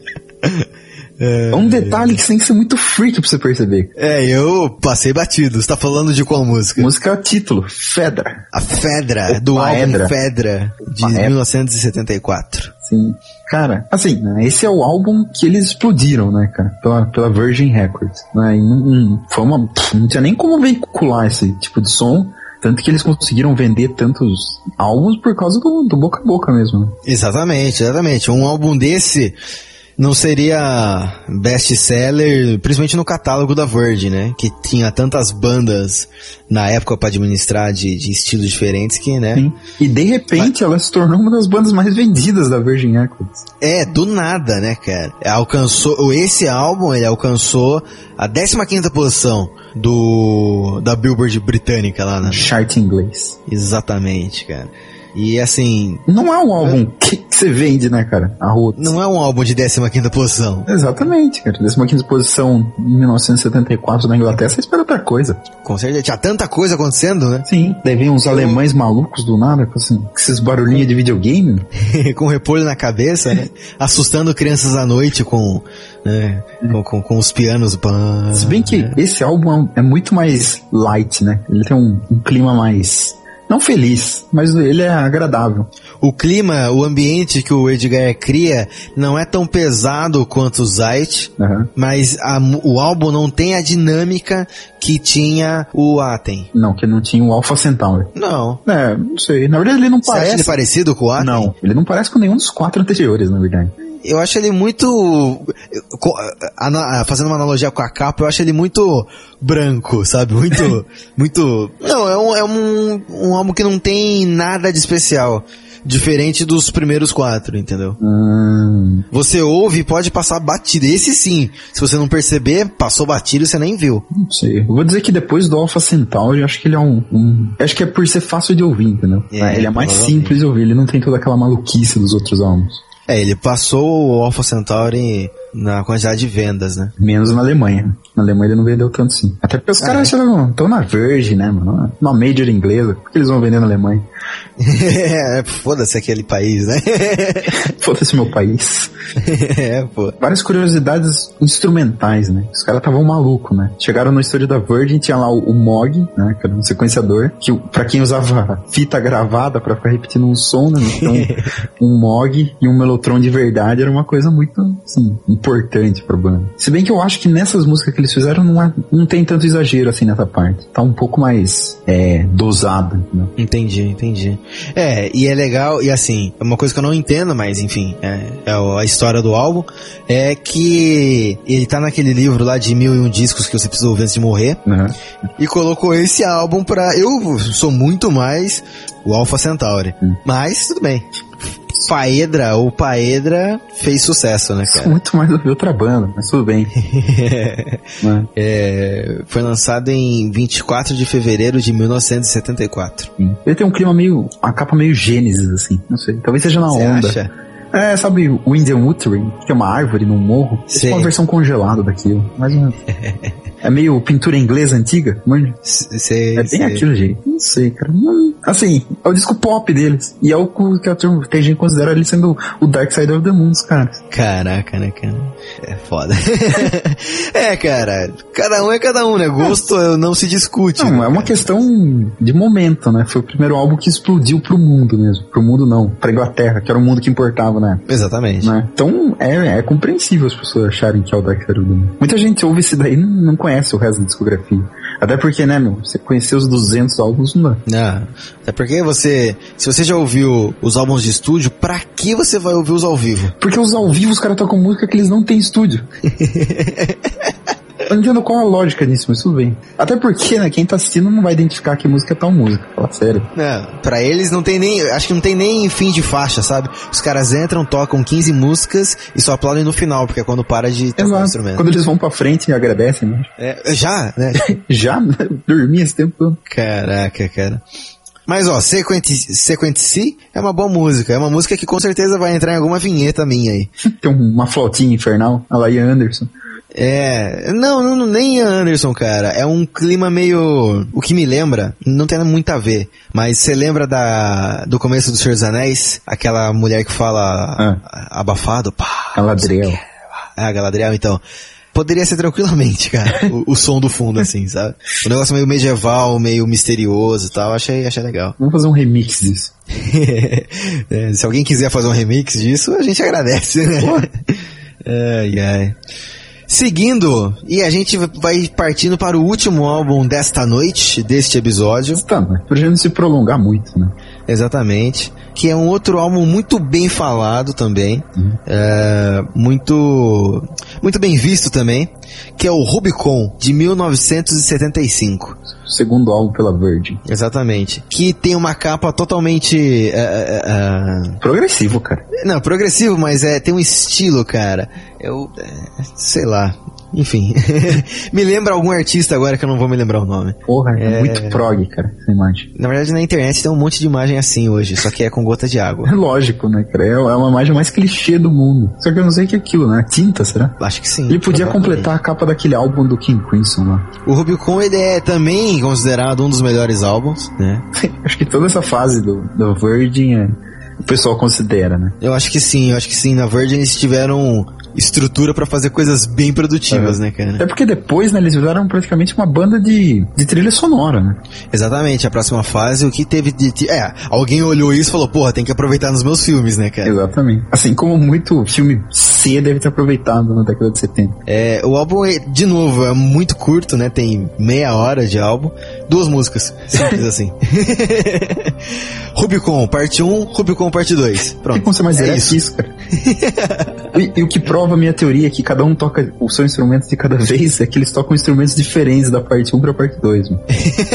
É um detalhe que tem que ser muito freak pra você perceber. É, eu passei batido. Você tá falando de qual música? Música título, Fedra. A Fedra, do Paedra. álbum Fedra, de Paedra. mil novecentos e setenta e quatro. Sim. Cara, assim, né, esse é o álbum que eles explodiram, né, cara, pela, pela Virgin Records. Né, e não, não, foi uma, não tinha nem como veicular esse tipo de som. Tanto que eles conseguiram vender tantos álbuns por causa do, do boca a boca mesmo. Né? Exatamente, exatamente. Um álbum desse não seria best-seller, principalmente no catálogo da Virgin, né? Que tinha tantas bandas na época pra administrar de, de estilos diferentes que, né? Sim. E de repente Mas... ela se tornou uma das bandas mais vendidas da Virgin Records. É, do nada, né, cara? Alcançou, esse álbum, ele alcançou a décima quinta posição do da Billboard britânica lá, né? Chart inglês. Exatamente, cara. E assim... Não é um álbum que, que você vende, né, cara? A rota. Não é um álbum de décima quinta posição. Exatamente, cara. décima quinta posição em mil novecentos e setenta e quatro na Inglaterra, você espera outra coisa. Com certeza. Tinha tanta coisa acontecendo, né? Sim. Daí vem uns alemães malucos do nada, com, assim, com esses barulhinhos de videogame. Com repolho na cabeça, né? Assustando crianças à noite com... Né? Com, com, com os pianos. Pã, Se bem que né? esse álbum é muito mais light, né? Ele tem um, um clima mais... Não feliz, mas ele é agradável. O clima, o ambiente que o Edgar cria não é tão pesado quanto o Zeit, uhum. mas a, o álbum não tem a dinâmica que tinha o Atem. Não, que não tinha o Alpha Centauri. Não. É, não sei. Na verdade ele não Você parece... acha ele parecido com o Atem? Não, ele não parece com nenhum dos quatro anteriores, na verdade. Eu acho ele muito... Fazendo uma analogia com a capa, eu acho ele muito branco, sabe? Muito... muito... Não, é, um, é um, um álbum que não tem nada de especial. Diferente dos primeiros quatro, entendeu? Hum. Você ouve e pode passar batido. Esse sim. Se você não perceber, passou batido e você nem viu. Não sei. Eu vou dizer que depois do Alpha Centauri, eu acho que ele é um... um... Acho que é por ser fácil de ouvir, entendeu? É, ele é mais simples de ouvir. Ele não tem toda aquela maluquice dos outros álbuns. É, ele passou o Alpha Centauri na quantidade de vendas, né? Menos na Alemanha. Na Alemanha ele não vendeu tanto assim. Até porque os ah, caras estão é? na Virgin, né, mano? Uma major inglesa. Por que eles vão vender na Alemanha? É, foda-se aquele país, né? Foda-se meu país. É, pô. Várias curiosidades instrumentais, né? Os caras estavam malucos, né? Chegaram no estúdio da Virgin, tinha lá o, o Moog, né? Que era um sequenciador, que pra quem usava fita gravada pra ficar repetindo um som, né? Então, um Moog e um Mellotron de verdade era uma coisa muito, assim, importante pra banda. Se bem que eu acho que nessas músicas que eles fizeram não, é, não tem tanto exagero assim nessa parte. Tá um pouco mais é, dosado, né? Entendi, entendi. É, e é legal, e assim, é uma coisa que eu não entendo, mas enfim, é, é a história do álbum, é que ele tá naquele livro lá de mil e um discos que você precisa ouvir antes de morrer, uhum. E colocou esse álbum pra... Eu sou muito mais o Alpha Centauri, uhum. Mas tudo bem. Paedra ou Paedra fez sucesso, né, cara? Muito mais do que outra banda, mas tudo bem. é, é, foi lançado em vinte e quatro de fevereiro de mil novecentos e setenta e quatro. Sim. Ele tem um clima meio... a capa meio Gênesis, assim. Não sei. Talvez seja na Você onda. Acha? É, sabe o Indian Wuthering, que tem uma árvore num morro? É uma versão congelada daquilo. Mas não... É meio pintura inglesa antiga, manja? Sei, é bem sei. aquilo, gente. Não sei, cara. Não, assim, é o disco pop deles. E é o que a turma, tem gente que considera ele sendo o Dark Side of the Moon, cara. Caraca, né, cara? É foda. É, cara. Cada um é cada um, né? Gosto é. Não se discute. Não, né, é uma cara? questão de momento, né? Foi o primeiro álbum que explodiu pro mundo mesmo. Pro mundo não, pra Inglaterra, que era o mundo que importava, né? Exatamente. Né? Então, é, é compreensível as pessoas acharem que é o Dark Side of the Moon. Muita gente ouve esse daí e não, não conhece o resto da discografia. Até porque, né, meu, você conhecer os duzentos álbuns não dá. Não, até porque você, se você já ouviu os álbuns de estúdio, pra que você vai ouvir os ao vivo? Porque os ao vivo os caras tocam música que eles não têm estúdio. Eu não entendo qual a lógica disso, mas tudo bem. Até porque, né, quem tá assistindo não vai identificar que música é tal música. Fala sério. Não, pra eles não tem nem, acho que não tem nem fim de faixa, sabe? Os caras entram, tocam quinze músicas e só aplaudem no final, porque é quando para de tocar Exato. o instrumento. Quando eles vão pra frente e agradecem, né? É, já, né? Já, né? Dormi esse tempo todo. Caraca, cara. Mas ó, Sequent Sequent C é uma boa música, é uma música que com certeza vai entrar em alguma vinheta minha aí. Tem uma flautinha infernal, a Laia Anderson. É, não, não, nem a Anderson, cara, é um clima meio, o que me lembra, não tem muito a ver, mas você lembra da, do começo do Senhor dos Anéis? Aquela mulher que fala ah. abafado, pá. Galadriel. Ah, Galadriel, então. Poderia ser tranquilamente, cara, o, o som do fundo, assim, sabe? O negócio meio medieval, meio misterioso e tal, achei, achei legal. Vamos fazer um remix disso. É, se alguém quiser fazer um remix disso, a gente agradece, né? Ai, ai. Seguindo, e a gente vai partindo para o último álbum desta noite, deste episódio. Tá, mas pra gente não se prolongar muito, né? Exatamente. Que é um outro álbum muito bem falado também. Uhum. É, muito, muito bem visto também. Que é o Rubicon, de mil novecentos e setenta e cinco. Segundo álbum pela Virgin. Exatamente. Que tem uma capa totalmente... Uh, uh, uh, progressivo, cara. Não, progressivo, mas é, tem um estilo, cara. Eu... É, sei lá... Enfim, me lembra algum artista agora que eu não vou me lembrar o nome. Porra, é, é muito prog, cara, essa imagem. Na verdade, na internet tem um monte de imagem assim hoje, só que é com gota de água. É lógico, né, cara? É uma imagem mais clichê do mundo. Só que eu não sei o que é aquilo, né? Tinta, será? Acho que sim. Ele podia completar a capa daquele álbum do King Crimson lá. O Rubicon, ele é também considerado um dos melhores álbuns, né? Acho que toda essa fase do, do Virgin é... o pessoal considera, né? Eu acho que sim, eu acho que sim. Na Virgin eles tiveram estrutura pra fazer coisas bem produtivas, é. né, cara? É porque depois, né, eles viraram praticamente uma banda de, de trilha sonora, né? Exatamente, a próxima fase, o que teve de... de é, alguém olhou isso e falou, porra, tem que aproveitar nos meus filmes, né, cara? Exatamente. Assim como muito filme C deve ter aproveitado na década de setenta. É, o álbum, de novo, é muito curto, né, tem meia hora de álbum, duas músicas, simples assim. Rubicon, parte um, Rubicon, parte dois. Pronto. Tem como ser mais direto é isso. isso, cara. e, e o que prova a minha teoria é que cada um toca o seu instrumento de cada vez, é que eles tocam instrumentos diferentes da parte um pra parte dois, mano.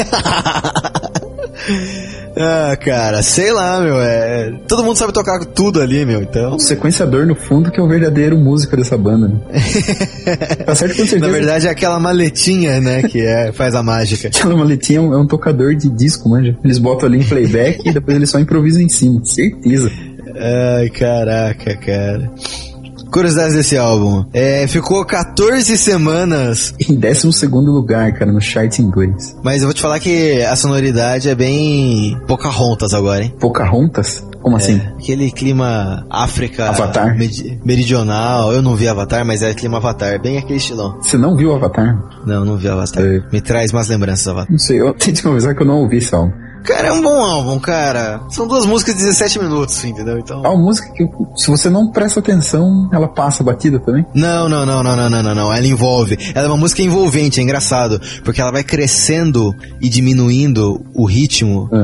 Ah, cara, sei lá, meu, é... todo mundo sabe tocar tudo ali, meu, então... O sequenciador no fundo que é o verdadeiro músico dessa banda, né? Tá certo, com certeza. Na verdade é aquela maletinha, né, que é, faz a mágica. Aquela maletinha é um, é um tocador de disco, manja. Eles botam ali em playback e depois eles só improvisam em cima, certeza. Ai, caraca, cara... Curiosidades desse álbum. É, ficou quatorze semanas... em décimo segundo lugar, cara, no chart em inglês. Mas eu vou te falar que a sonoridade é bem... Pocahontas agora, hein? Pocahontas? Como é, assim? Aquele clima África... Avatar? Med- meridional. Eu não vi Avatar, mas é clima Avatar. Bem aquele estilão. Você não viu Avatar? Não, não vi Avatar. É. Me traz mais lembranças, Avatar. Não sei, eu tenho que conversar que eu não ouvi esse álbum. Cara, é um bom álbum, cara. São duas músicas de dezessete minutos, entendeu? Então... É uma música que, se você não presta atenção, ela passa batida também? Não, não, não, não, não, não, não, não. Ela envolve. Ela é uma música envolvente, é engraçado. Porque ela vai crescendo e diminuindo o ritmo é.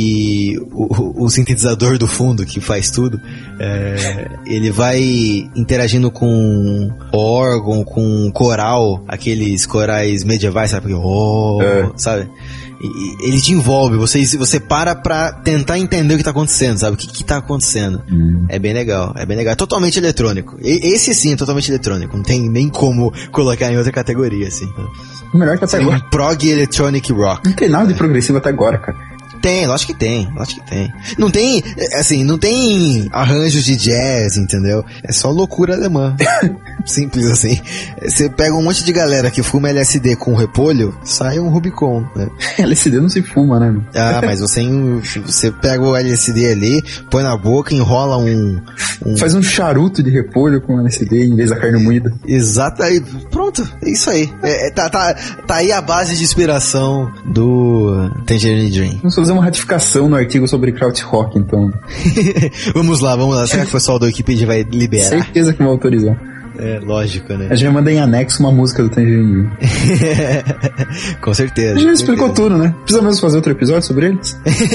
e o, o sintetizador do fundo, que faz tudo, é, ele vai interagindo com órgão, com coral, aqueles corais medievais, sabe? Oh, é. Sabe? E ele te envolve, você, você para pra tentar entender o que tá acontecendo, sabe? O que que tá acontecendo. Hum. É bem legal, é bem legal. É totalmente eletrônico. E, esse sim é totalmente eletrônico. Não tem nem como colocar em outra categoria, assim. O melhor que até agora. Um prog electronic rock. Não tem nada de progressivo até agora, cara. Tem, lógico que tem, lógico que tem. Não tem, assim, não tem arranjos de jazz, entendeu? É só loucura alemã. Simples assim. Você pega um monte de galera que fuma L S D com repolho, sai um Rubicon, né? L S D não se fuma, né? Ah, mas você, você pega o L S D ali, põe na boca, enrola um... um... Faz um charuto de repolho com L S D em vez da carne moída. Exato, aí, pronto, é isso aí. É, tá, tá, tá aí a base de inspiração do Tangerine Dream. Vamos fazer uma ratificação no artigo sobre krautrock, então. Vamos lá, vamos lá. Será que o pessoal do Wikipedia vai liberar? Certeza que vai autorizar. É, lógico, né? A gente vai mandar em anexo uma música do Tangerine. Com certeza. A gente explicou tudo, né? Precisa mesmo fazer outro episódio sobre eles?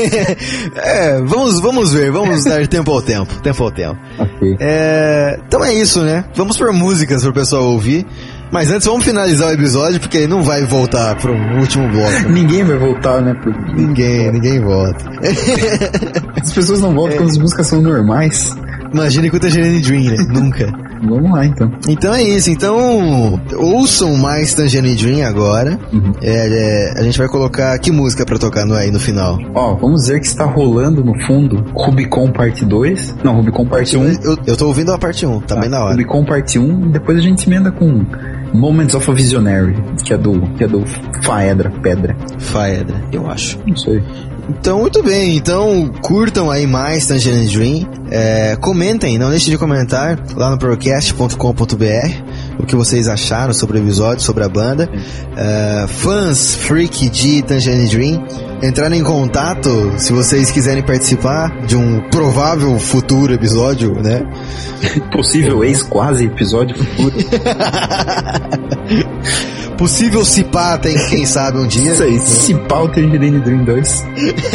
É, vamos, vamos ver, vamos dar tempo ao tempo. Tempo ao tempo. Ok. É, então é isso, né? Vamos por músicas pro pessoal ouvir. Mas antes vamos finalizar o episódio, porque não vai voltar pro último bloco. Ninguém vai voltar, né? Pro... Ninguém, ninguém volta. As pessoas não voltam é. quando as músicas são normais. Imagina com o Tangerine Dream, né? Nunca. Vamos lá, então. Então é isso. Então, ouçam mais Tangerine Dream agora. Uhum. É, é, a gente vai colocar que música pra tocar no, aí no final? Ó, vamos dizer que está rolando no fundo Rubicon Parte dois. Não, Rubicon Parte um. Eu, eu tô ouvindo a parte um, tá, tá bem na hora. Rubicon Parte um, e depois a gente se emenda com Moments of a Visionary, que é do, que é do Faedra, Pedra. Faedra, eu acho. Não sei. Então, muito bem. Então, curtam aí mais Tangerine Dream. É, comentem, não deixem de comentar lá no procast ponto com ponto b r o que vocês acharam sobre o episódio, sobre a banda. É, fãs freak de Tangerine Dream, entrarem em contato se vocês quiserem participar de um provável futuro episódio, né? Possível ex-quase episódio futuro. Possível cipá, tem quem sabe um dia. Isso aí, cipá o Tangerine Dream dois.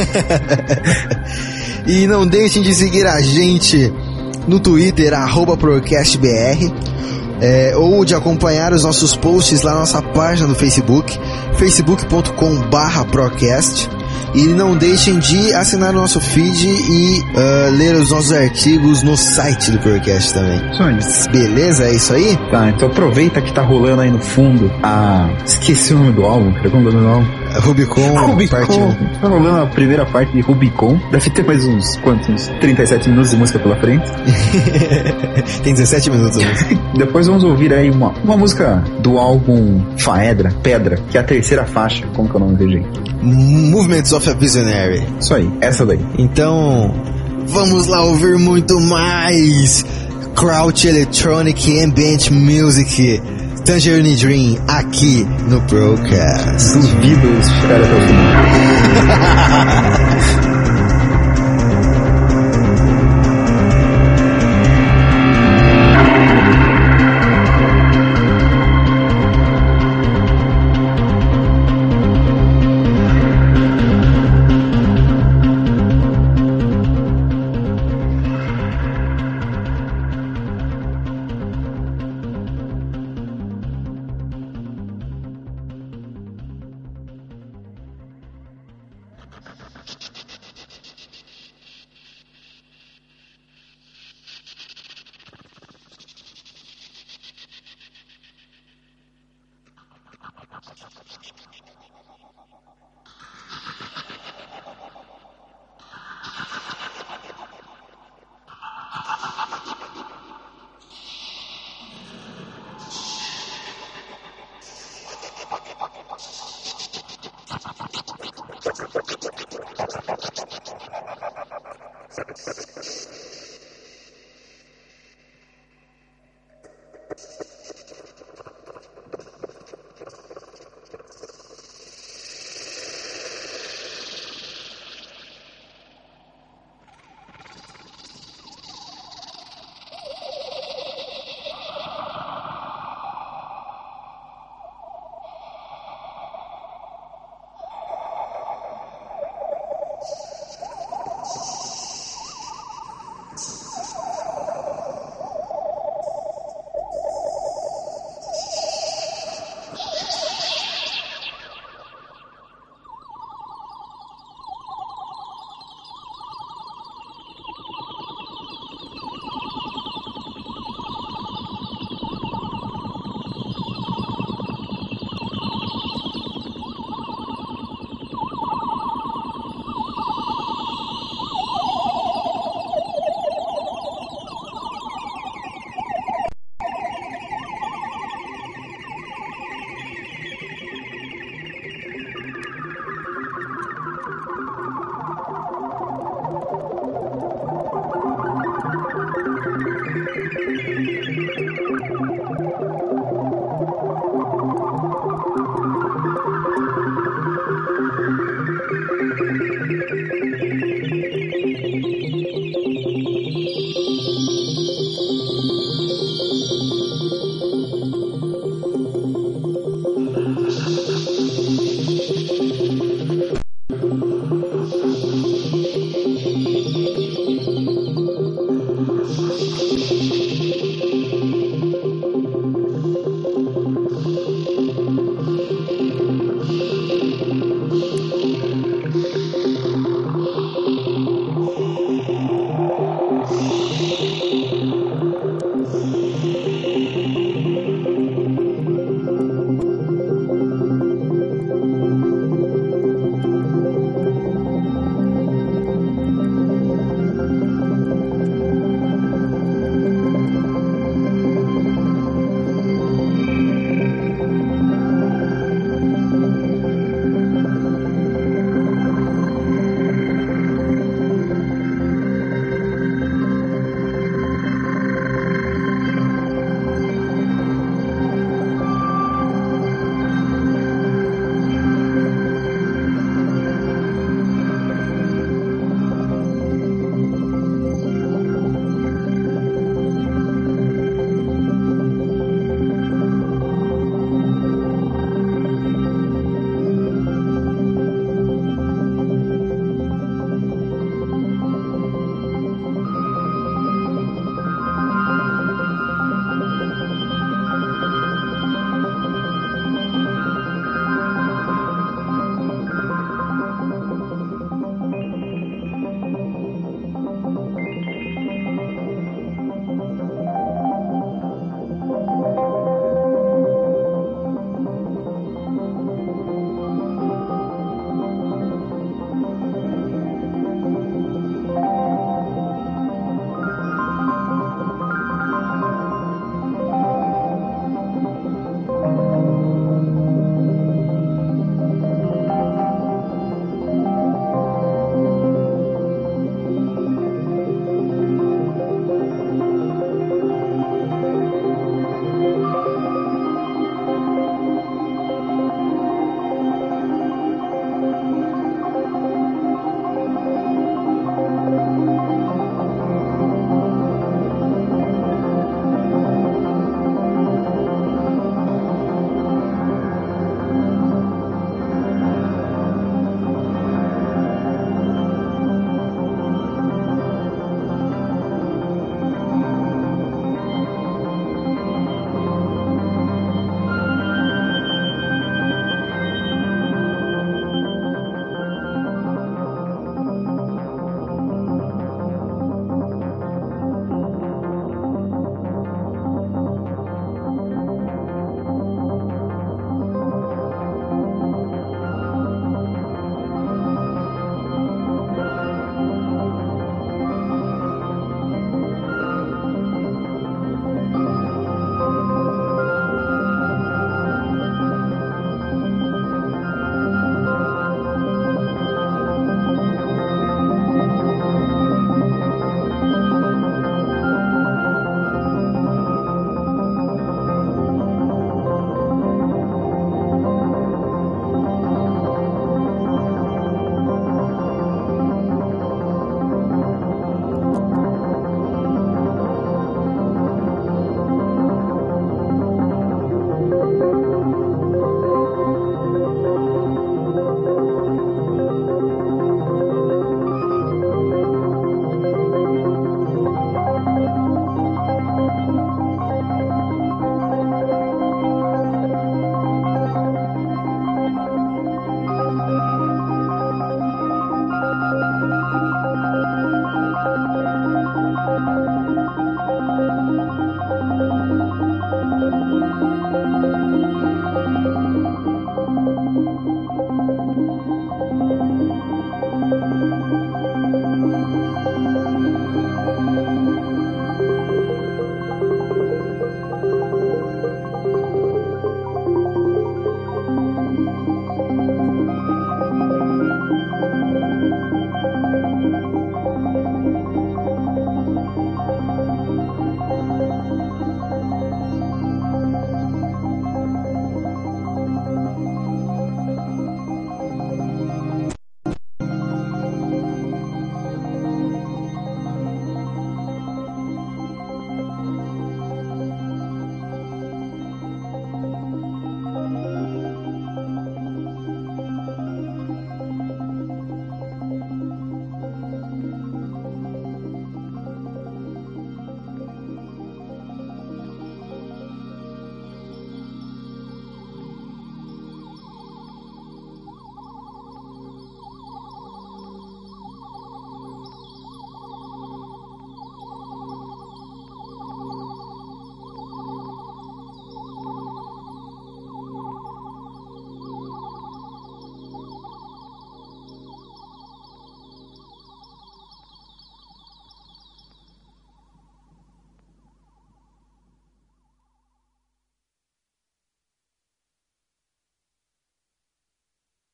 E não deixem de seguir a gente no Twitter, arroba procastbr, é, ou de acompanhar os nossos posts lá na nossa página do Facebook, facebook ponto com barra procast. E não deixem de assinar o nosso feed e uh, ler os nossos artigos no site do Procast também. Sonhos. Beleza? É isso aí? Tá, então aproveita que tá rolando aí no fundo a... Esqueci o nome do álbum, cara. Como é o nome do álbum? Rubicon, Rubicon. parte um. Tá rolando a primeira parte de Rubicon. Deve ter mais uns, quantos? Uns trinta e sete minutos de música pela frente. Tem dezessete minutos de música. Depois vamos ouvir aí uma, uma música do álbum Faedra, Pedra, que é a terceira faixa. Como que é o nome dele, gente? Movements of a Visionary. Isso aí, essa daí. Então, vamos lá ouvir muito mais Crouch Electronic Ambient Music, Tangerine Dream, aqui no Procast. Duvido esperar até o final.